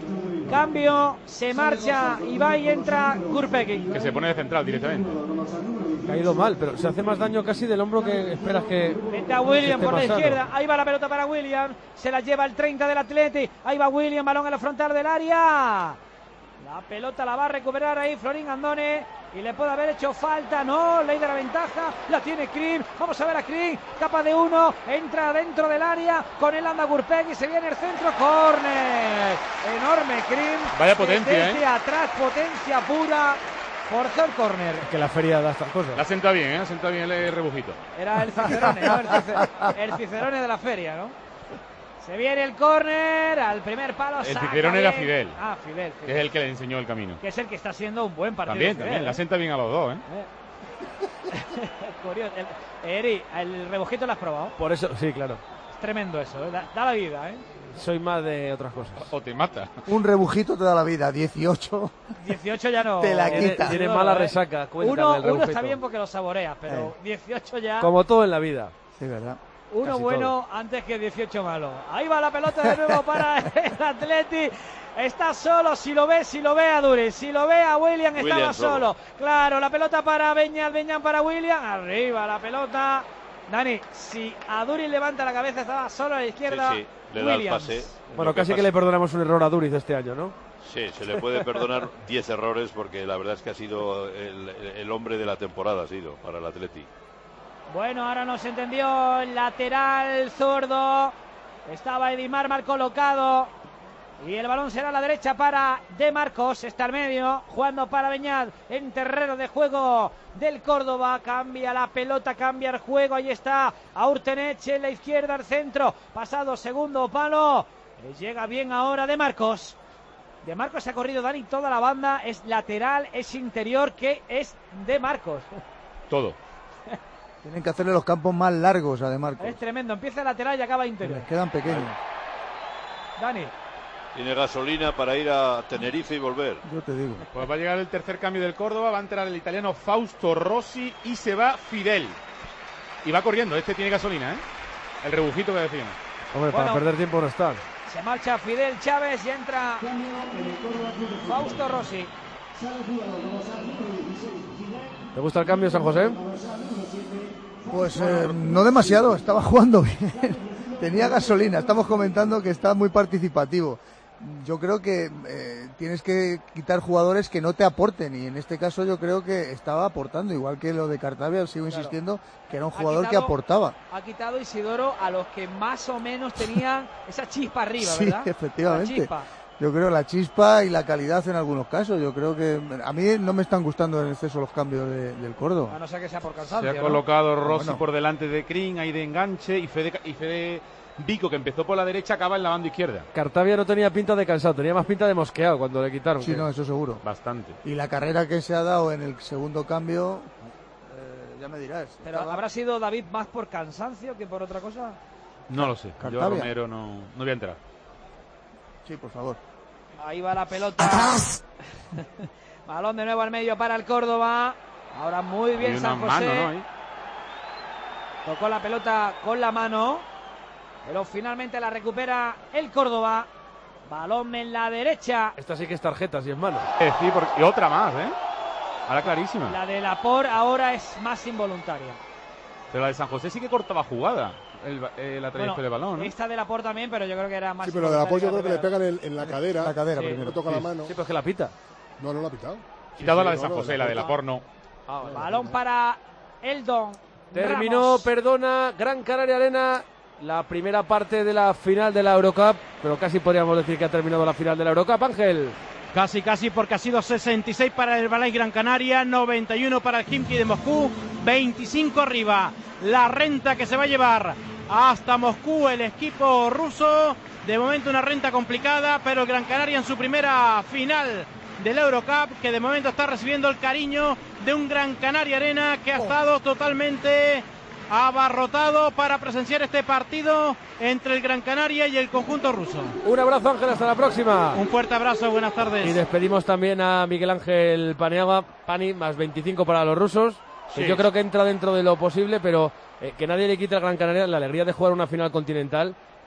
Cambio, se marcha Ibai y entra Gurpegi. Que se pone de central directamente. Ha ido mal, pero se hace más daño casi del hombro que esperas que... Mete a William por la izquierda. Ahí va la pelota para William. Se la lleva el 30 del Atleti. Ahí va William, balón en la frontal del área. La pelota la va a recuperar ahí Florín Andone. Y le puede haber hecho falta. No, ley de la ventaja. La tiene Krim. Vamos a ver a Krim. Capa de uno. Entra dentro del área. Con él anda Gurpegi. Se viene el centro. Córner. Enorme Krim. Vaya potencia, desde atrás, potencia pura. Forzó el córner. Que la feria da estas cosas. La senta bien, la senta bien el rebujito. Era el Cicerone, ¿no? El Cicerone de la feria, ¿no? Se viene el córner, al primer palo. El Cicerone era Fidel. Ah, Fidel. Que es el que le enseñó el camino. Que es el que está haciendo un buen partido. También, Fidel, también. La senta bien a los dos, Curioso. Eri, el rebujito lo has probado. Por eso, sí, claro. Es tremendo eso, da la vida, ¿eh? Soy más de otras cosas. O te mata. Un rebujito te da la vida, 18. 18 ya no. Te la quita. Tiene mala resaca. Uno está bien porque lo saboreas, pero 18 ya. Como todo en la vida. Sí, verdad. Uno Casi bueno todo. Antes que 18 malo. Ahí va la pelota de nuevo para el Atleti. Está solo, si lo ve a Duri, si lo ve a William estaba solo. Claro, la pelota para Beñat para William. Arriba la pelota. Dani, si a Duri levanta la cabeza, estaba solo a la izquierda. Sí, le da el pase. Bueno, casi que le perdonamos un error a Duriz este año, ¿no? Sí, se le puede perdonar 10 errores porque la verdad es que ha sido el hombre de la temporada, ha sido para el Atleti. Bueno, ahora no se entendió el lateral zurdo. Estaba Edimar mal colocado. Y el balón será a la derecha para De Marcos. Está al medio, jugando para Beñat en terreno de juego del Córdoba. Cambia la pelota, cambia el juego. Ahí está Aurteneche en la izquierda, al centro. Pasado segundo palo. Llega bien ahora De Marcos. De Marcos ha corrido Dani toda la banda. Es lateral, es interior, que es De Marcos. Todo. Tienen que hacerle los campos más largos a De Marcos. Es tremendo, empieza lateral y acaba interior. Les quedan pequeños. Dani. Tiene gasolina para ir a Tenerife y volver. Yo te digo. Pues va a llegar el tercer cambio del Córdoba, va a entrar el italiano Fausto Rossi y se va Fidel. Y va corriendo, este tiene gasolina, ¿eh? El rebujito que decíamos. Hombre, para perder tiempo no está. Se marcha Fidel Chávez y entra Fausto Rossi. ¿Te gusta el cambio, San José? Pues no demasiado, estaba jugando bien. Tenía gasolina, estamos comentando que está muy participativo. Yo creo que tienes que quitar jugadores que no te aporten y en este caso yo creo que estaba aportando, igual que lo de Cartavia, sigo insistiendo que era un jugador que aportaba. Ha quitado Isidoro a los que más o menos tenían esa chispa arriba, ¿verdad? Sí, efectivamente. La chispa. Yo creo la chispa y la calidad en algunos casos. Yo creo que a mí no me están gustando en exceso los cambios del Córdoba. A no ser que sea por cansancio. Se ha colocado Rossi Bueno. por delante de Krim, ahí de enganche, y Fede Vico, que empezó por la derecha, acaba en la banda izquierda. Cartavia no tenía pinta de cansado, tenía más pinta de mosqueado cuando le quitaron. Sí, no, eso seguro. Bastante. Y la carrera que se ha dado en el segundo cambio, ya me dirás. Pero ¿habrá sido David más por cansancio que por otra cosa? No lo sé. Cartavia. Yo a Romero no voy a entrar. Sí, por favor. Ahí va la pelota. Balón de nuevo al medio para el Córdoba. Ahora muy bien Hay una San José. mano, ¿no? Ahí. Tocó la pelota con la mano. Pero finalmente la recupera el Córdoba. Balón en la derecha. Esta sí que es tarjeta, si es mano. Sí, y otra más, ¿eh? Ahora clarísima. La de Laporte ahora es más involuntaria. Pero la de San José sí que cortaba jugada. La trayectoria del balón, ¿no? Esta de Laporte también, pero yo creo que era más. Sí, pero la de apoyo creo que le involuntaria. pegan en la cadera. La cadera sí. primero. No toca la mano. Sí, pero es que la pita. No la ha pitado. Quitado la de no, San no, José, la de Laporte no. Balón para Eldon. Terminó, Ramos. perdona, Gran Canaria Arena, la primera parte de la final de la Eurocup, pero casi podríamos decir que ha terminado la final de la Eurocup, Ángel. Casi, porque ha sido 66 para el Herbalife Gran Canaria, 91 para el Khimki de Moscú, 25 arriba. La renta que se va a llevar hasta Moscú el equipo ruso. De momento una renta complicada, pero el Gran Canaria en su primera final del Eurocup, que de momento está recibiendo el cariño de un Gran Canaria Arena que ha estado totalmente abarrotado para presenciar este partido entre el Gran Canaria y el conjunto ruso. Un abrazo, Ángel, hasta la próxima. Un fuerte abrazo, buenas tardes. Y despedimos también a Miguel Ángel Paniagua, Pani, más 25 para los rusos, que Sí. yo creo que entra dentro de lo posible, pero que nadie le quite al Gran Canaria la alegría de jugar una final continental,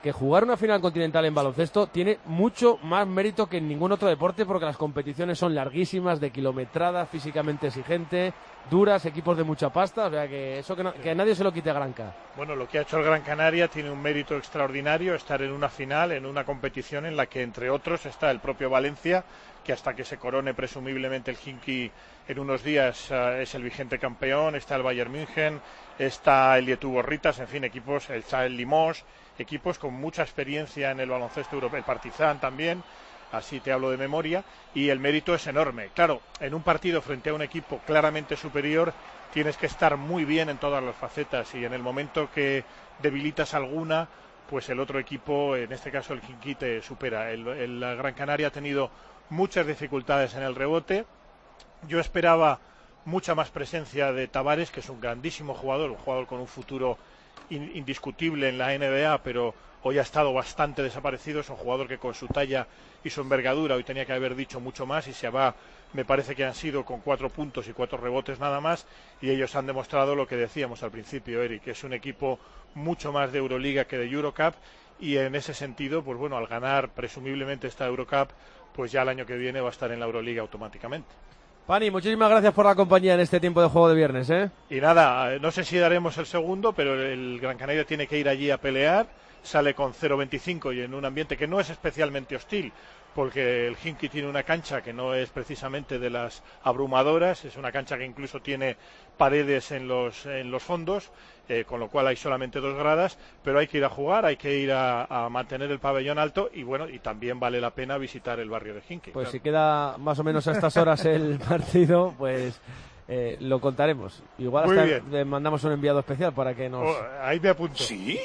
que jugar una final continental en baloncesto tiene mucho más mérito que en ningún otro deporte, porque las competiciones son larguísimas, de kilometrada, físicamente exigente, duras, equipos de mucha pasta, o sea que eso que nadie se lo quite a Granca. Bueno, lo que ha hecho el Gran Canaria tiene un mérito extraordinario, estar en una final, en una competición en la que, entre otros, está el propio Valencia, que hasta que se corone presumiblemente el Khimki en unos días es el vigente campeón, está el Bayern München, está el Lietu Borritas, en fin, equipos, está el Limoges, equipos con mucha experiencia en el baloncesto europeo, el Partizan también, así te hablo de memoria, y el mérito es enorme. Claro, en un partido frente a un equipo claramente superior tienes que estar muy bien en todas las facetas, y en el momento que debilitas alguna, pues el otro equipo, en este caso el Khimki, te supera. El Gran Canaria ha tenido muchas dificultades en el rebote. Yo esperaba mucha más presencia de Tavares, que es un grandísimo jugador, un jugador con un futuro indiscutible en la NBA, pero hoy ha estado bastante desaparecido. Es un jugador que con su talla y su envergadura hoy tenía que haber dicho mucho más, y se va, me parece que han sido con 4 puntos y 4 rebotes nada más, y ellos han demostrado lo que decíamos al principio, Eric, que es un equipo mucho más de Euroliga que de Eurocup, y en ese sentido, pues bueno, al ganar presumiblemente esta Eurocup, pues ya el año que viene va a estar en la Euroliga automáticamente. Pani, muchísimas gracias por la compañía en este tiempo de juego de viernes, ¿eh? Y nada, no sé si daremos el segundo, pero el Gran Canaria tiene que ir allí a pelear, sale con 0-25 y en un ambiente que no es especialmente hostil, porque el Khimki tiene una cancha que no es precisamente de las abrumadoras, es una cancha que incluso tiene paredes en los fondos, con lo cual hay solamente 2 gradas, pero hay que ir a jugar, hay que ir a mantener el pabellón alto, y bueno, y también vale la pena visitar el barrio de Khimki. Pues claro. Si queda más o menos a estas horas el partido, pues lo contaremos. Igual hasta le mandamos un enviado especial para que nos... ahí me apunto. ¿Sí?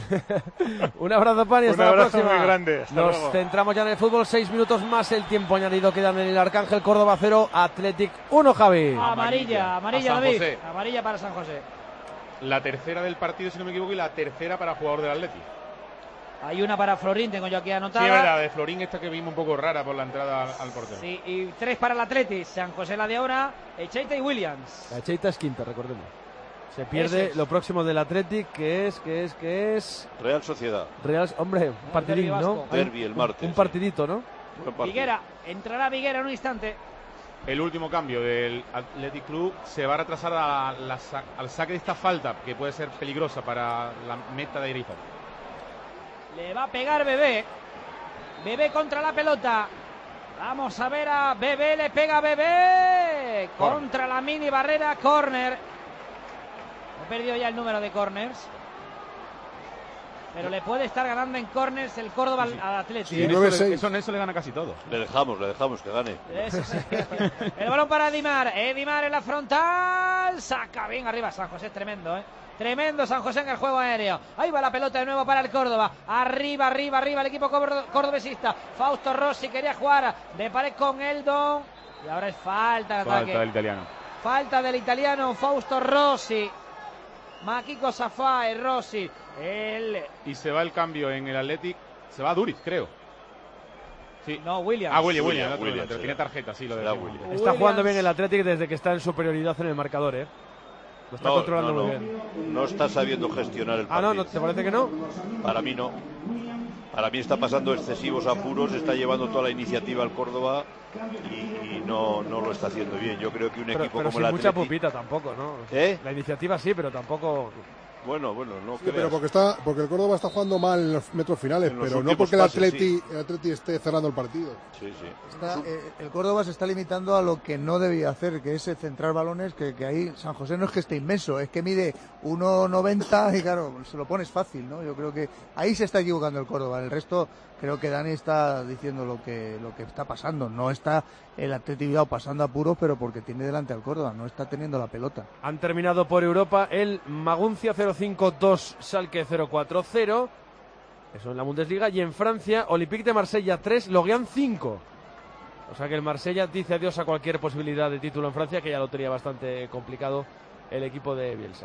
Un abrazo, Pani, hasta la próxima. Muy grande. Hasta Nos luego. centramos ya en el fútbol, 6 minutos más el tiempo añadido, quedan en el Arcángel. Córdoba 0, Athletic 1, Javi. Amarilla, David. Amarilla para San José. La tercera del partido, si no me equivoco, y la tercera para jugador del Atleti. Hay una para Florín, tengo yo aquí anotada. Sí, es verdad, de Florín esta que vimos un poco rara por la entrada al portero. Sí, y 3 para el Atleti, San José la de ahora, Echeita y Williams. La Echeita es quinta, recordemos. Se pierde lo próximo del Athletic, que es... Real Sociedad. Hombre, un partidín, ¿no? Derbi el martes. Un partidito, ¿no? Viguera, entrará Viguera en un instante. El último cambio del Athletic Club se va a retrasar al saque de esta falta, que puede ser peligrosa para la meta de Irizar. Le va a pegar Bebé. Bebé contra la pelota. Vamos a ver a Bebé, le pega Bebé. Contra la mini barrera, córner. He perdido ya el número de corners. Pero le puede estar ganando en corners el Córdoba al Atleti. Sí, eso le gana casi todo. Le dejamos que gane. Eso sí. El balón para Edimar. Edimar en la frontal. Saca bien arriba. San José es tremendo, ¿eh? Tremendo San José en el juego aéreo. Ahí va la pelota de nuevo para el Córdoba. Arriba el equipo cordobesista. Fausto Rossi quería jugar de pared con Eldon. Y ahora es falta de ataque. Falta del italiano. Falta del italiano Fausto Rossi. Makiko Safá, Rossi. Y se va el cambio en el Athletic. Se va a Duriz, creo. Sí. No, Williams. Williams. Tiene tarjeta, sí, lo de Williams. Está jugando bien el Athletic desde que está en superioridad en el marcador, ¿eh? Lo está controlando muy bien. No está sabiendo gestionar el partido. ¿No? ¿Te parece que no? Para mí no. Para mí está pasando excesivos apuros, está llevando toda la iniciativa al Córdoba y no lo está haciendo bien. Yo creo que un equipo como el Athletic... mucha pupita tampoco, ¿no? La iniciativa sí, pero tampoco... Bueno, no sí, pero porque el Córdoba está jugando mal en los metros finales, pero no porque el Atleti esté cerrando el partido. Sí. El Córdoba se está limitando a lo que no debía hacer, que es centrar balones, que ahí San José no es que esté inmenso, es que mide 1,90 y claro, se lo pones fácil, ¿no? Yo creo que ahí se está equivocando el Córdoba. El resto, creo que Dani está diciendo lo que está pasando. No está el Atleti Bilbao pasando apuros, pero porque tiene delante al Córdoba, no está teniendo la pelota. Han terminado por Europa el Maguncia 0-5-2, Schalke 0-4-0. Eso en la Bundesliga. Y en Francia, Olympique de Marsella 3, Lorient 5. O sea que el Marsella dice adiós a cualquier posibilidad de título en Francia, que ya lo tenía bastante complicado el equipo de Bielsa.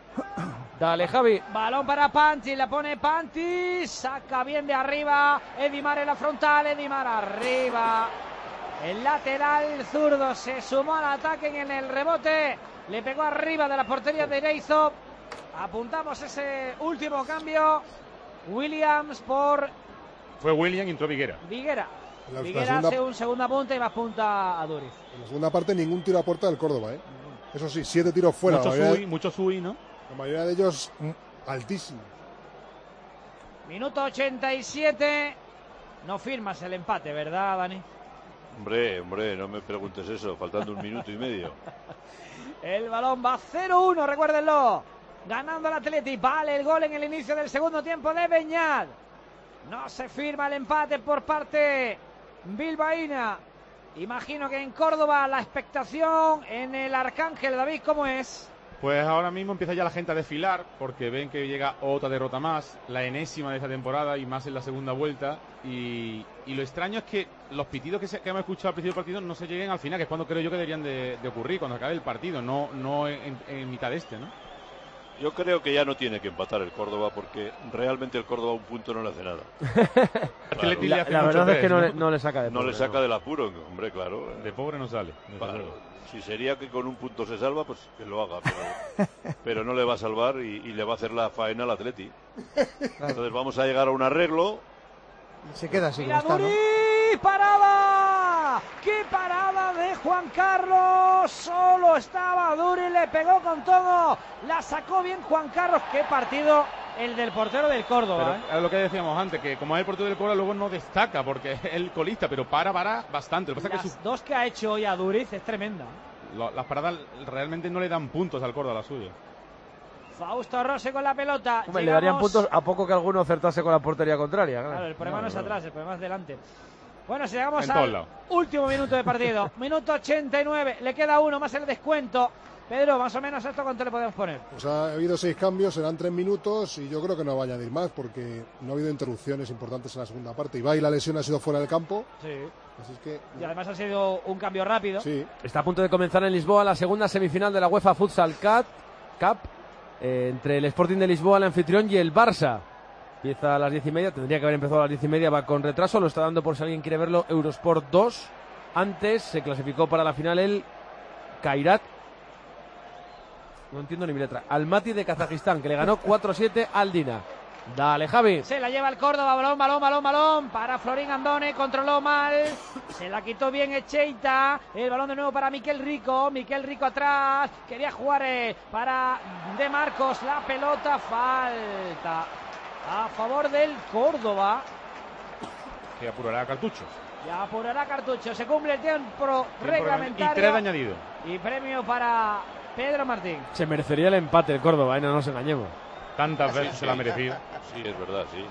Dale, Javi. Balón para Panti, la pone Panti, saca bien de arriba, Edimar en la frontal, Edimar arriba. El lateral zurdo se sumó al ataque en el rebote, le pegó arriba de la portería de Ireizov. Apuntamos ese último cambio Williams por... Fue Williams y entró Viguera. Viguera segunda... hace un segunda punta y más punta a Duriz. En la segunda parte ningún tiro a puerta del Córdoba, ¿eh? Eso sí, 7 tiros fuera. Mucho sui, ¿no? La mayoría de ellos altísimos. Minuto 87. No firmas el empate, ¿verdad, Dani? Hombre, no me preguntes eso, faltando 1 minuto y medio. El balón va 0-1, recuérdenlo. Ganando el Atleti. Vale el gol en el inicio del segundo tiempo de Beñat. No se firma el empate por parte bilbaína. Imagino que en Córdoba la expectación en el Arcángel, David, ¿cómo es? Pues ahora mismo empieza ya la gente a desfilar porque ven que llega otra derrota más, la enésima de esta temporada y más en la segunda vuelta. Y lo extraño es que los pitidos que hemos escuchado al principio del partido no se lleguen al final, que es cuando creo yo que deberían de ocurrir, cuando acabe el partido, no en mitad de este, ¿no? Yo creo que ya no tiene que empatar el Córdoba porque realmente el Córdoba un punto no le hace nada. Claro. La verdad es que no le saca de pobre. No le saca del apuro, hombre, claro. De pobre no sale. Claro. Si sería que con un punto se salva, pues que lo haga. Pero no le va a salvar y le va a hacer la faena al Atleti. Entonces vamos a llegar a un arreglo. Se queda así. ¡Mira, Duriz! ¡Parada! ¡Qué parada de Juan Carlos! Solo estaba Duriz, le pegó con todo. La sacó bien Juan Carlos. ¡Qué partido el del portero del Córdoba! Pero, lo que decíamos antes, que como es el portero del Córdoba, luego no destaca porque es el colista, pero para bastante. Lo que pasa Las dos que ha hecho hoy a Duriz es tremenda. Las paradas realmente no le dan puntos al Córdoba, la suya. Fausto Rossi con la pelota. Hombre, le darían puntos a poco que alguno acertase con la portería contraria. Claro, el problema no es atrás, el problema es delante. Bueno, si llegamos al último minuto de partido. Minuto 89, le queda uno más el descuento. Pedro, más o menos esto, ¿cuánto le podemos poner? Pues ha habido 6 cambios, serán 3 minutos y yo creo que no va a añadir más porque no ha habido interrupciones importantes en la segunda parte. Ibai, la lesión ha sido fuera del campo. Sí. Así es que... Y además ha sido un cambio rápido. Sí. Está a punto de comenzar en Lisboa la segunda semifinal de la UEFA Futsal Cup. Entre el Sporting de Lisboa, el anfitrión, y el Barça. Empieza a las 10:30, tendría que haber empezado a las 10:30, va con retraso, lo está dando por si alguien quiere verlo Eurosport 2. Antes se clasificó para la final el Kairat, no entiendo ni mi letra, Almaty de Kazajistán, que le ganó 4-7 al Dina. Dale, Javi. Se la lleva el Córdoba, balón para Florín Andone, controló mal, se la quitó bien Echeita, el balón de nuevo para Miquel Rico atrás, quería jugar para De Marcos, la pelota, falta a favor del Córdoba. Que apurará cartuchos. Ya apurará cartuchos, se cumple el tiempo reglamentario. Y 3 de añadido. Y premio para Pedro Martín. Se merecería el empate el Córdoba, no nos engañemos. Tantas veces se la ha merecido. Sí, es verdad, sí.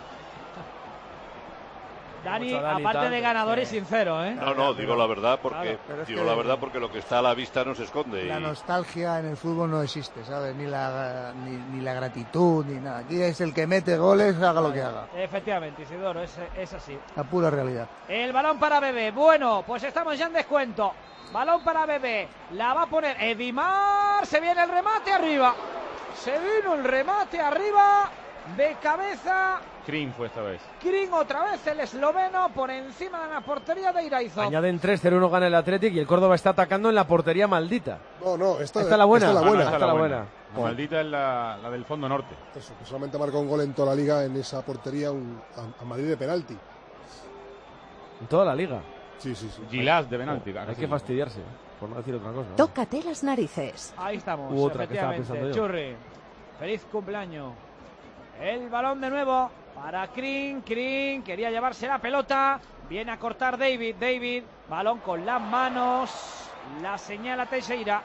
Dani, aparte de ganador, es sincero, ¿eh? No, digo la verdad porque porque lo que está a la vista no se esconde. La nostalgia en el fútbol no existe, ¿sabes? Ni la gratitud, ni nada. Aquí es el que mete goles, haga lo que haga. Efectivamente, Isidoro, es así. La pura realidad. El balón para Bebé. Bueno, pues estamos ya en descuento. Balón para Bebé. La va a poner Edimar. Se viene el remate arriba. Se vino el remate arriba. De cabeza. Krim fue esta vez. Krim otra vez, el esloveno, por encima de la portería de Iraizoz. Añaden 3-0-1, gana el Athletic y el Córdoba está atacando en la portería maldita. No, esta es la buena. Esta es la buena. Esta es la buena. La maldita es la del fondo norte. Eso, que solamente marcó un gol en toda la liga en esa portería a Madrid de penalti. En toda la liga. Sí. Gilás de penalti. Hay que fastidiarse, por no decir otra cosa. Tócate las narices. Ahí estamos, otra que estaba pensando yo. Churri, feliz cumpleaños. El balón de nuevo para Krim, quería llevarse la pelota, viene a cortar David, balón con las manos, la señala Teixeira.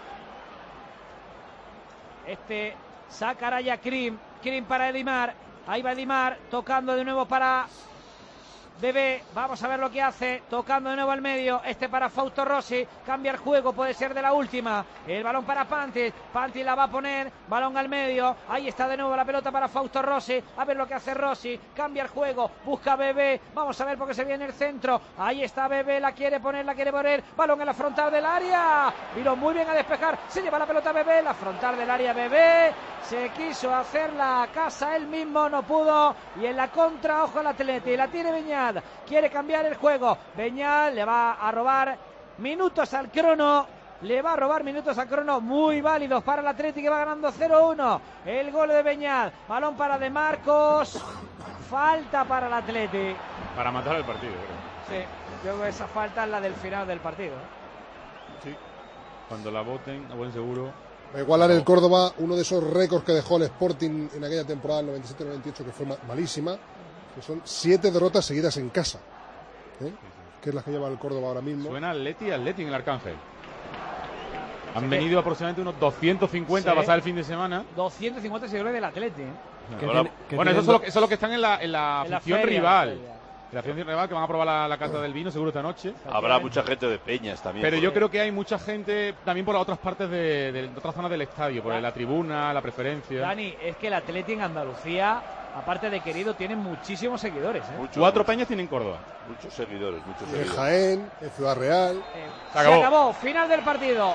Sacará ya Krim para Edimar, ahí va Edimar, tocando de nuevo para Bebé, vamos a ver lo que hace, tocando de nuevo al medio, para Fausto Rossi, cambia el juego, puede ser de la última, el balón para Pantic la va a poner, balón al medio, ahí está de nuevo la pelota para Fausto Rossi, a ver lo que hace Rossi, cambia el juego, busca Bebé, vamos a ver porque se viene el centro, ahí está Bebé, la quiere poner, balón en la frontal del área, vino muy bien a despejar, se lleva la pelota Bebé, la frontal del área Bebé, se quiso hacer la casa él mismo, no pudo, y en la contra, ojo al Atleti, la tiene Beñat, quiere cambiar el juego, Beñat le va a robar minutos al crono, muy válidos para el Atleti que va ganando 0-1, el gol de Beñat, balón para De Marcos, falta para el Atleti. Para matar el partido, creo. Sí, yo creo que esa falta es la del final del partido. Sí, cuando la voten, a buen seguro. Va a igualar el Córdoba uno de esos récords que dejó el Sporting en aquella temporada, 97-98, que fue malísima, que son 7 derrotas seguidas en casa, que es la que lleva el Córdoba ahora mismo. Suena Atleti en el Arcángel. Han venido aproximadamente unos 250 a pasar el fin de semana. 250 seguidores del Atleti. Bueno, eso es lo que están en la afición rival. La afición rival que van a probar la cata del vino seguro esta noche. Habrá mucha gente de Peñas también. Pero yo creo que hay mucha gente también por las otras partes de otras zonas del estadio, por la tribuna, la preferencia. Dani, es que el Atleti en Andalucía, aparte de querido, tiene muchísimos seguidores. 4 Peñas tienen Córdoba. Muchos seguidores. En Jaén, en Ciudad Real. Se acabó. Final del partido.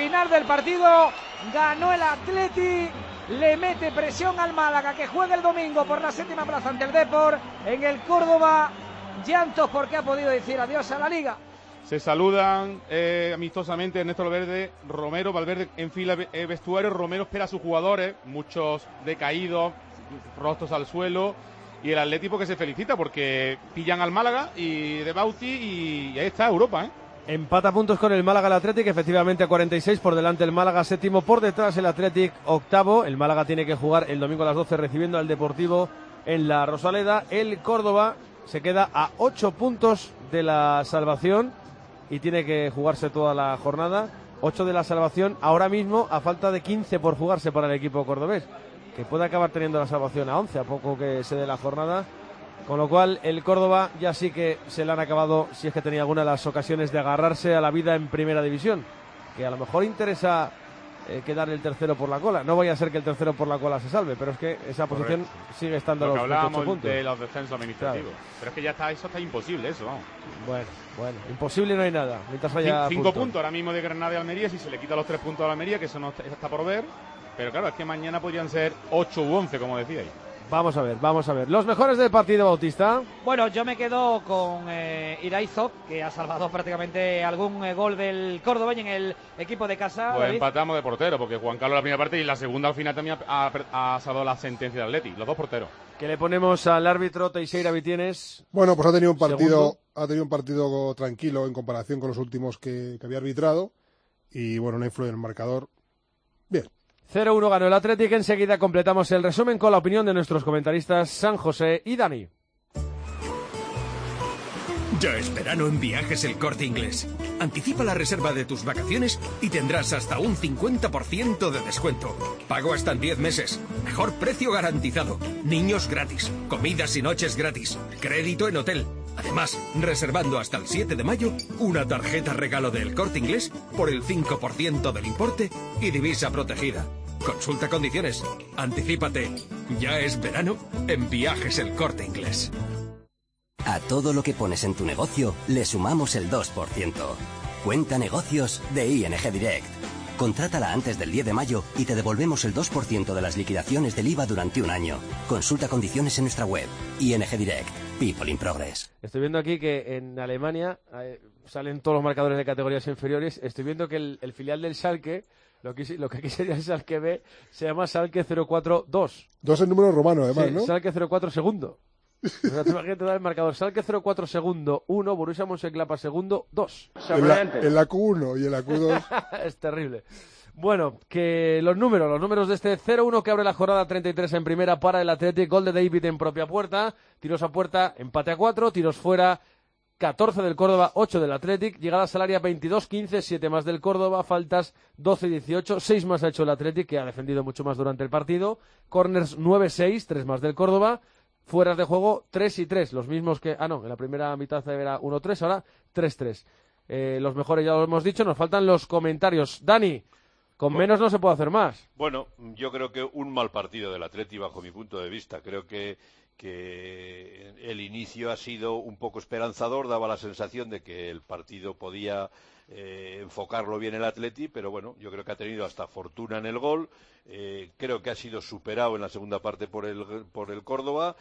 Ganó el Atleti. Le mete presión al Málaga, que juega el domingo por la 7ª plaza ante el Depor. En el Córdoba, llantos porque ha podido decir adiós a la Liga. Se saludan amistosamente Ernesto Valverde, Romero. Valverde en fila vestuario. Romero espera a sus jugadores, muchos decaídos, rostros al suelo. Y el Atlético que se felicita porque pillan al Málaga y de Bauti y ahí está Europa, Empata puntos con el Málaga el Athletic, efectivamente a 46, por delante el Málaga 7º, por detrás el Athletic 8º. El Málaga tiene que jugar el domingo a las 12 recibiendo al Deportivo en la Rosaleda. El Córdoba se queda a 8 puntos de la salvación y tiene que jugarse toda la jornada. 8 de la salvación ahora mismo a falta de 15 por jugarse para el equipo cordobés, que puede acabar teniendo la salvación a 11 a poco que se dé la jornada. Con lo cual, el Córdoba ya sí que se le han acabado, si es que tenía alguna de las ocasiones de agarrarse a la vida en Primera División. Que a lo mejor interesa quedar el tercero por la cola. No vaya a ser que el tercero por la cola se salve, pero es que esa posición sigue estando a los 28 puntos. De los descensos administrativos. Claro. Pero es que ya está, eso está imposible, eso, vamos. Bueno, imposible no hay nada. Mientras haya 5 puntos ahora mismo de Granada y Almería, si se le quita los 3 puntos a la Almería, que eso no está por ver. Pero claro, es que mañana podrían ser 8 u 11, como decíais. Vamos a ver. Los mejores del partido, Bautista. Bueno, yo me quedo con Iraizoz, que ha salvado prácticamente algún gol del Córdoba y en el equipo de casa. Pues David. Empatamos de portero, porque Juan Carlos la primera parte y la segunda al final también ha salvado la sentencia de Atleti, los 2 porteros. ¿Qué le ponemos al árbitro Teixeira Vitienes? Bueno, pues ha tenido un partido tranquilo en comparación con los últimos que había arbitrado y bueno, no influye en el marcador. Bien. 0-1 ganó el Athletic. Enseguida completamos el resumen con la opinión de nuestros comentaristas San José y Dani. Ya es verano en Viajes El Corte Inglés. Anticipa la reserva de tus vacaciones y tendrás hasta un 50% de descuento. Pago hasta en 10 meses. Mejor precio garantizado. Niños gratis. Comidas y noches gratis. Crédito en hotel. Además, reservando hasta el 7 de mayo, una tarjeta regalo de El Corte Inglés por el 5% del importe y divisa protegida. Consulta condiciones. Anticípate. Ya es verano en Viajes El Corte Inglés. A todo lo que pones en tu negocio, le sumamos el 2%. Cuenta negocios de ING Direct. Contrátala antes del 10 de mayo y te devolvemos el 2% de las liquidaciones del IVA durante un año. Consulta condiciones en nuestra web. ING Direct. People in Progress. Estoy viendo aquí que en Alemania salen todos los marcadores de categorías inferiores. Estoy viendo que el filial del Schalke, lo que aquí sería el Schalke B, se llama Schalke 042. 2 en número romano, además, sí, ¿no? Schalke 04 segundo. Imagínate el marcador. Schalke 04 segundo 1, Borussia Mönchengladbach segundo 2. En la Q1 y en la Q2. Es terrible. Bueno, que los números de este 0-1 que abre la jornada 33 en primera para el Athletic. Gol de David en propia puerta, tiros a puerta, empate a 4, tiros fuera 14 del Córdoba, 8 del Athletic, llegadas al área 22-15, 7 más del Córdoba, faltas 12-18, 6 más ha hecho el Athletic, que ha defendido mucho más durante el partido, corners 9-6, 3 más del Córdoba, fueras de juego 3-3, los mismos que... en la primera mitad era 1-3, ahora 3-3. Los mejores ya lo hemos dicho, nos faltan los comentarios. Dani, con menos no se puede hacer más. Bueno, yo creo que un mal partido del Atleti bajo mi punto de vista. Creo que el inicio ha sido un poco esperanzador, daba la sensación de que el partido podía enfocarlo bien el Atleti, pero bueno, yo creo que ha tenido hasta fortuna en el gol. Creo que ha sido superado en la segunda parte por el Córdoba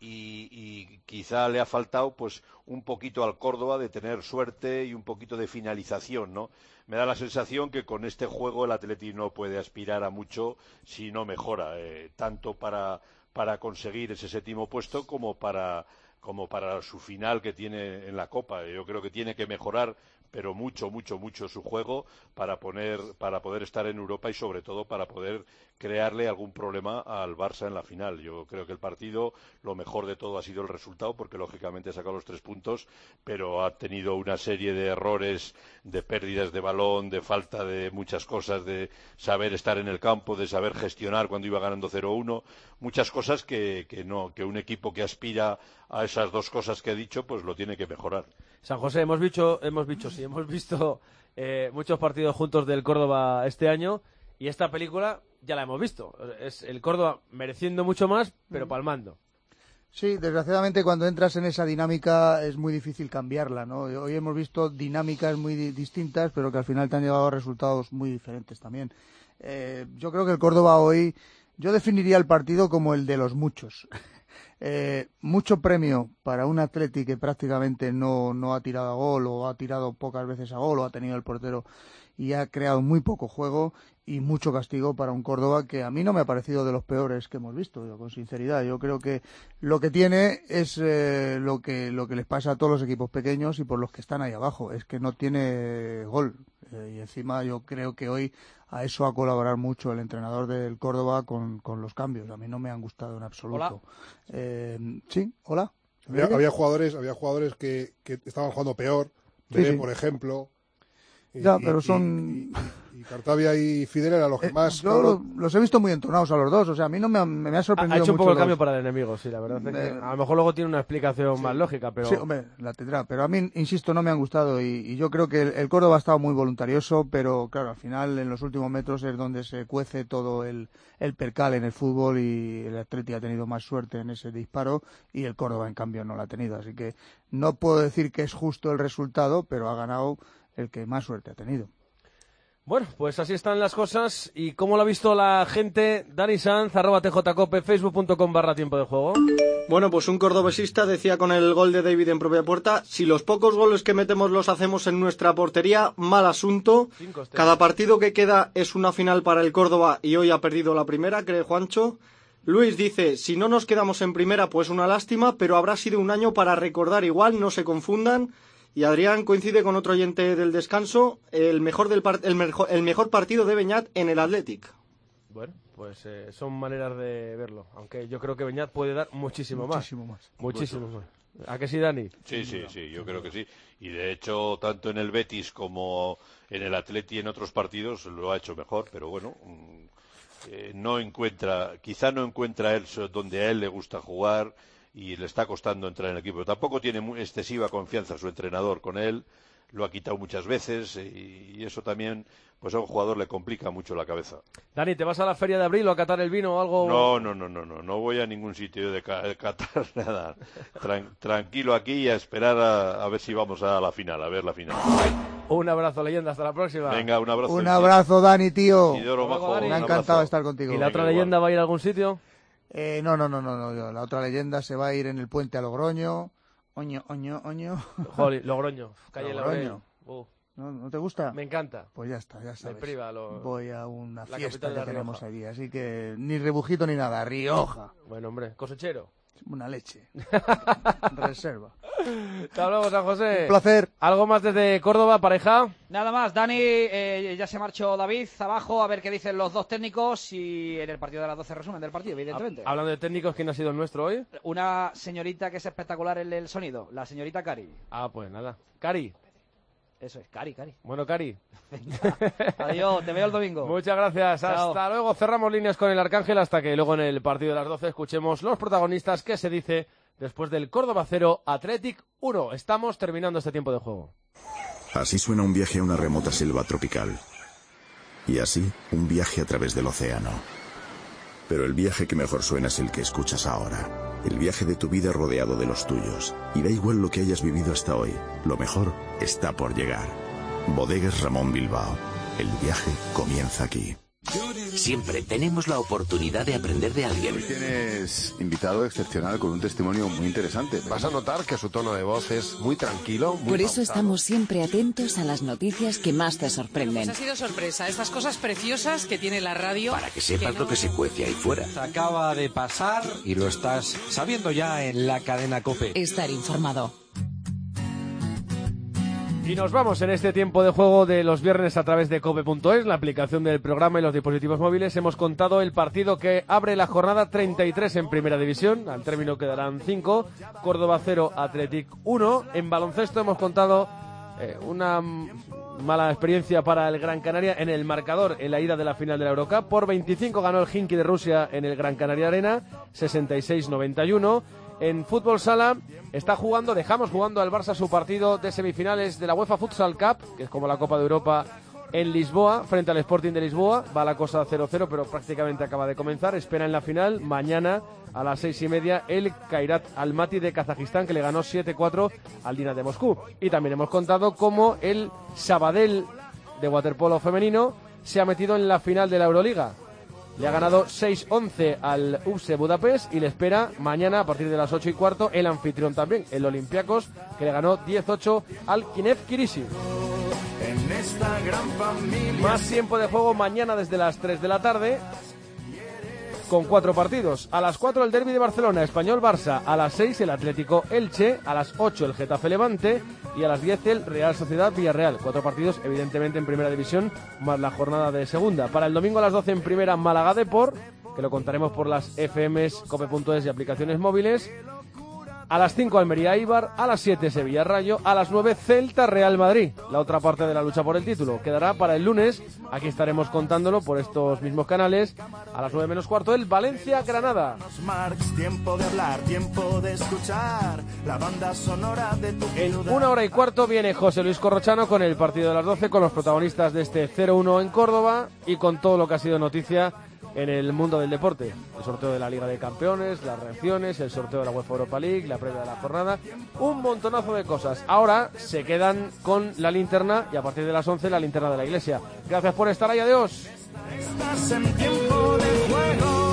y quizá le ha faltado pues un poquito al Córdoba de tener suerte y un poquito de finalización, ¿no? Me da la sensación que con este juego el Atleti no puede aspirar a mucho si no mejora, tanto para para conseguir ese 7º puesto como para su final que tiene en la Copa. Yo creo que tiene que mejorar, pero mucho su juego para poder estar en Europa y sobre todo para poder crearle algún problema al Barça en la final. Yo creo que el partido, lo mejor de todo ha sido el resultado, porque lógicamente ha sacado los 3 puntos, pero ha tenido una serie de errores, de pérdidas de balón, de falta de muchas cosas, de saber estar en el campo, de saber gestionar cuando iba ganando 0-1, muchas cosas que un equipo que aspira a esas 2 cosas que he dicho, pues lo tiene que mejorar. San José, hemos visto muchos partidos juntos del Córdoba este año, y esta película ya la hemos visto. Es el Córdoba mereciendo mucho más, pero palmando. Sí, desgraciadamente cuando entras en esa dinámica es muy difícil cambiarla, ¿no? Hoy hemos visto dinámicas muy distintas, pero que al final te han llevado a resultados muy diferentes también. Yo creo que el Córdoba hoy, yo definiría el partido como el de los muchos. Mucho premio para un Atleti que prácticamente no ha tirado a gol, o ha tirado pocas veces a gol, o ha tenido el portero y ha creado muy poco juego, y mucho castigo para un Córdoba que a mí no me ha parecido de los peores que hemos visto, con sinceridad. Yo creo que lo que tiene es lo que les pasa a todos los equipos pequeños y por los que están ahí abajo, es que no tiene gol. Y encima yo creo que hoy a eso a colaborar mucho el entrenador del Córdoba con los cambios. A mí no me han gustado en absoluto. Hola. Sí, hola. Había jugadores que estaban jugando peor, Pérez, por ejemplo. Ya, pero son... Y Cartavia y Fidel eran los que más... Yo los he visto muy entonados a los dos, o sea, a mí no me ha sorprendido mucho. Ha hecho un poco el cambio para el enemigo, sí, la verdad es que a lo mejor luego tiene una explicación más lógica, pero... Sí, hombre, la tendrá, pero a mí, insisto, no me han gustado, y yo creo que el Córdoba ha estado muy voluntarioso, pero claro, al final, en los últimos metros es donde se cuece todo el percal en el fútbol, y el Atleti ha tenido más suerte en ese disparo, y el Córdoba, en cambio, no la ha tenido, así que no puedo decir que es justo el resultado, pero ha ganado el que más suerte ha tenido. Bueno, pues así están las cosas. ¿Y cómo lo ha visto la gente? Dani Sanz, @tjcope, facebook.com/tiempo de juego. Bueno, pues un cordobesista decía con el gol de David en propia puerta: si los pocos goles que metemos los hacemos en nuestra portería, mal asunto. Cada partido que queda es una final para el Córdoba y hoy ha perdido la primera, cree Juancho. Luis dice: si no nos quedamos en primera, pues una lástima, pero habrá sido un año para recordar igual, no se confundan. Y Adrián coincide con otro oyente del descanso: el mejor partido de Beñat en el Athletic. Bueno, pues son maneras de verlo, aunque yo creo que Beñat puede dar muchísimo más. Muchísimo más. ¿A que sí, Dani? Sí, yo creo que sí. Y de hecho, tanto en el Betis como en el Atleti en otros partidos lo ha hecho mejor, pero bueno, quizá no encuentra él donde a él le gusta jugar, y le está costando entrar en el equipo. Tampoco tiene excesiva confianza su entrenador con él, lo ha quitado muchas veces, y eso también pues a un jugador le complica mucho la cabeza. Dani, ¿te vas a la feria de abril o a catar el vino o algo? No voy a ningún sitio de catar nada. Tranquilo aquí y a esperar a ver si vamos a la final, a ver la final. Un abrazo, leyenda, hasta la próxima. Venga, un abrazo. Un abrazo, Dani, tío. Isidoro, Majo, me ha encantado estar contigo. ¿Y la otra leyenda va a ir a algún sitio? No. La otra leyenda se va a ir en el puente a Logroño. Oño. Joder, Logroño, calle Logroño. ¿No te gusta? Me encanta. Pues ya está, ya sabes. Voy a una fiesta que tenemos allí, así que ni rebujito ni nada, Rioja. Bueno, hombre, cosechero. Una leche. Reserva. Hasta luego, San José. Un placer. ¿Algo más desde Córdoba, pareja? Nada más, Dani, ya se marchó David abajo a ver qué dicen los dos técnicos, y en el partido de las 12 resumen del partido, evidentemente. Hablando de técnicos, ¿quién ha sido el nuestro hoy? Una señorita que es espectacular en el sonido, la señorita Cari. Pues nada. Cari. Eso es, Cari. Bueno, Cari. Adiós, te veo el domingo. Muchas gracias. Chao. Hasta luego. Cerramos líneas con el Arcángel hasta que luego en el partido de las 12 escuchemos los protagonistas, qué se dice después del Córdoba 0, Athletic 1. Estamos terminando este tiempo de juego. Así suena un viaje a una remota selva tropical. Y así, un viaje a través del océano. Pero el viaje que mejor suena es el que escuchas ahora. El viaje de tu vida rodeado de los tuyos. Y da igual lo que hayas vivido hasta hoy. Lo mejor está por llegar. Bodegas Ramón Bilbao. El viaje comienza aquí. Siempre tenemos la oportunidad de aprender de alguien. Hoy tienes invitado excepcional con un testimonio muy interesante. Vas a notar que su tono de voz es muy tranquilo. Muy Por eso pausado. estamos siempre atentos a las noticias que más te sorprenden. Ha sido sorpresa, estas cosas preciosas que tiene la radio. Para que sepas lo que se cuece ahí fuera. Acaba de pasar y lo estás sabiendo ya en la cadena COPE. Estar informado. Y nos vamos en este tiempo de juego de los viernes a través de cope.es, la aplicación del programa y los dispositivos móviles. Hemos contado el partido que abre la jornada 33 en Primera División. Al término quedarán 5. Córdoba 0, Athletic 1. En baloncesto hemos contado una mala experiencia para el Gran Canaria en el marcador en la ida de la final de la Eurocup. Por 25 ganó el Khimki de Rusia en el Gran Canaria Arena, 66-91. En fútbol sala dejamos jugando al Barça su partido de semifinales de la UEFA Futsal Cup, que es como la Copa de Europa, en Lisboa, frente al Sporting de Lisboa. Va la cosa 0-0, pero prácticamente acaba de comenzar. Espera en la final, mañana a las 6:30, el Kairat Almaty de Kazajistán, que le ganó 7-4 al Dinamo de Moscú. Y también hemos contado cómo el Sabadell de waterpolo femenino se ha metido en la final de la Euroliga. Le ha ganado 6-11 al UFC Budapest y le espera mañana a partir de las 8:15 el anfitrión también, el Olympiacos, que le ganó 10-8 al Kiev Kirisi. Más tiempo de juego mañana desde las 3 de la tarde con 4 partidos. A las 4 el derbi de Barcelona, Español-Barça. A las 6 el Atlético-Elche. A las 8 el Getafe-Levante. Y a las 10 el Real Sociedad-Villarreal. 4 partidos evidentemente en Primera División, más la jornada de Segunda. Para el domingo a las 12 en Primera, Málaga-Depor, que lo contaremos por las FMs, cope.es y aplicaciones móviles. A las 5 Almería-Eibar, a las 7 Sevilla-Rayo, a las 9 Celta-Real Madrid. La otra parte de la lucha por el título quedará para el lunes. Aquí estaremos contándolo por estos mismos canales. A las 9 menos cuarto el Valencia-Granada. Tiempo de hablar, tiempo de escuchar la banda sonora de tu En 1:15 viene José Luis Corrochano con el partido de las 12, con los protagonistas de este 0-1 en Córdoba y con todo lo que ha sido noticia en el mundo del deporte. El sorteo de la Liga de Campeones, las reacciones, el sorteo de la UEFA Europa League, la previa de la jornada, un montonazo de cosas. Ahora se quedan con la linterna y a partir de las 11 la linterna de la iglesia. Gracias por estar ahí, adiós. Estás en tiempo de juego.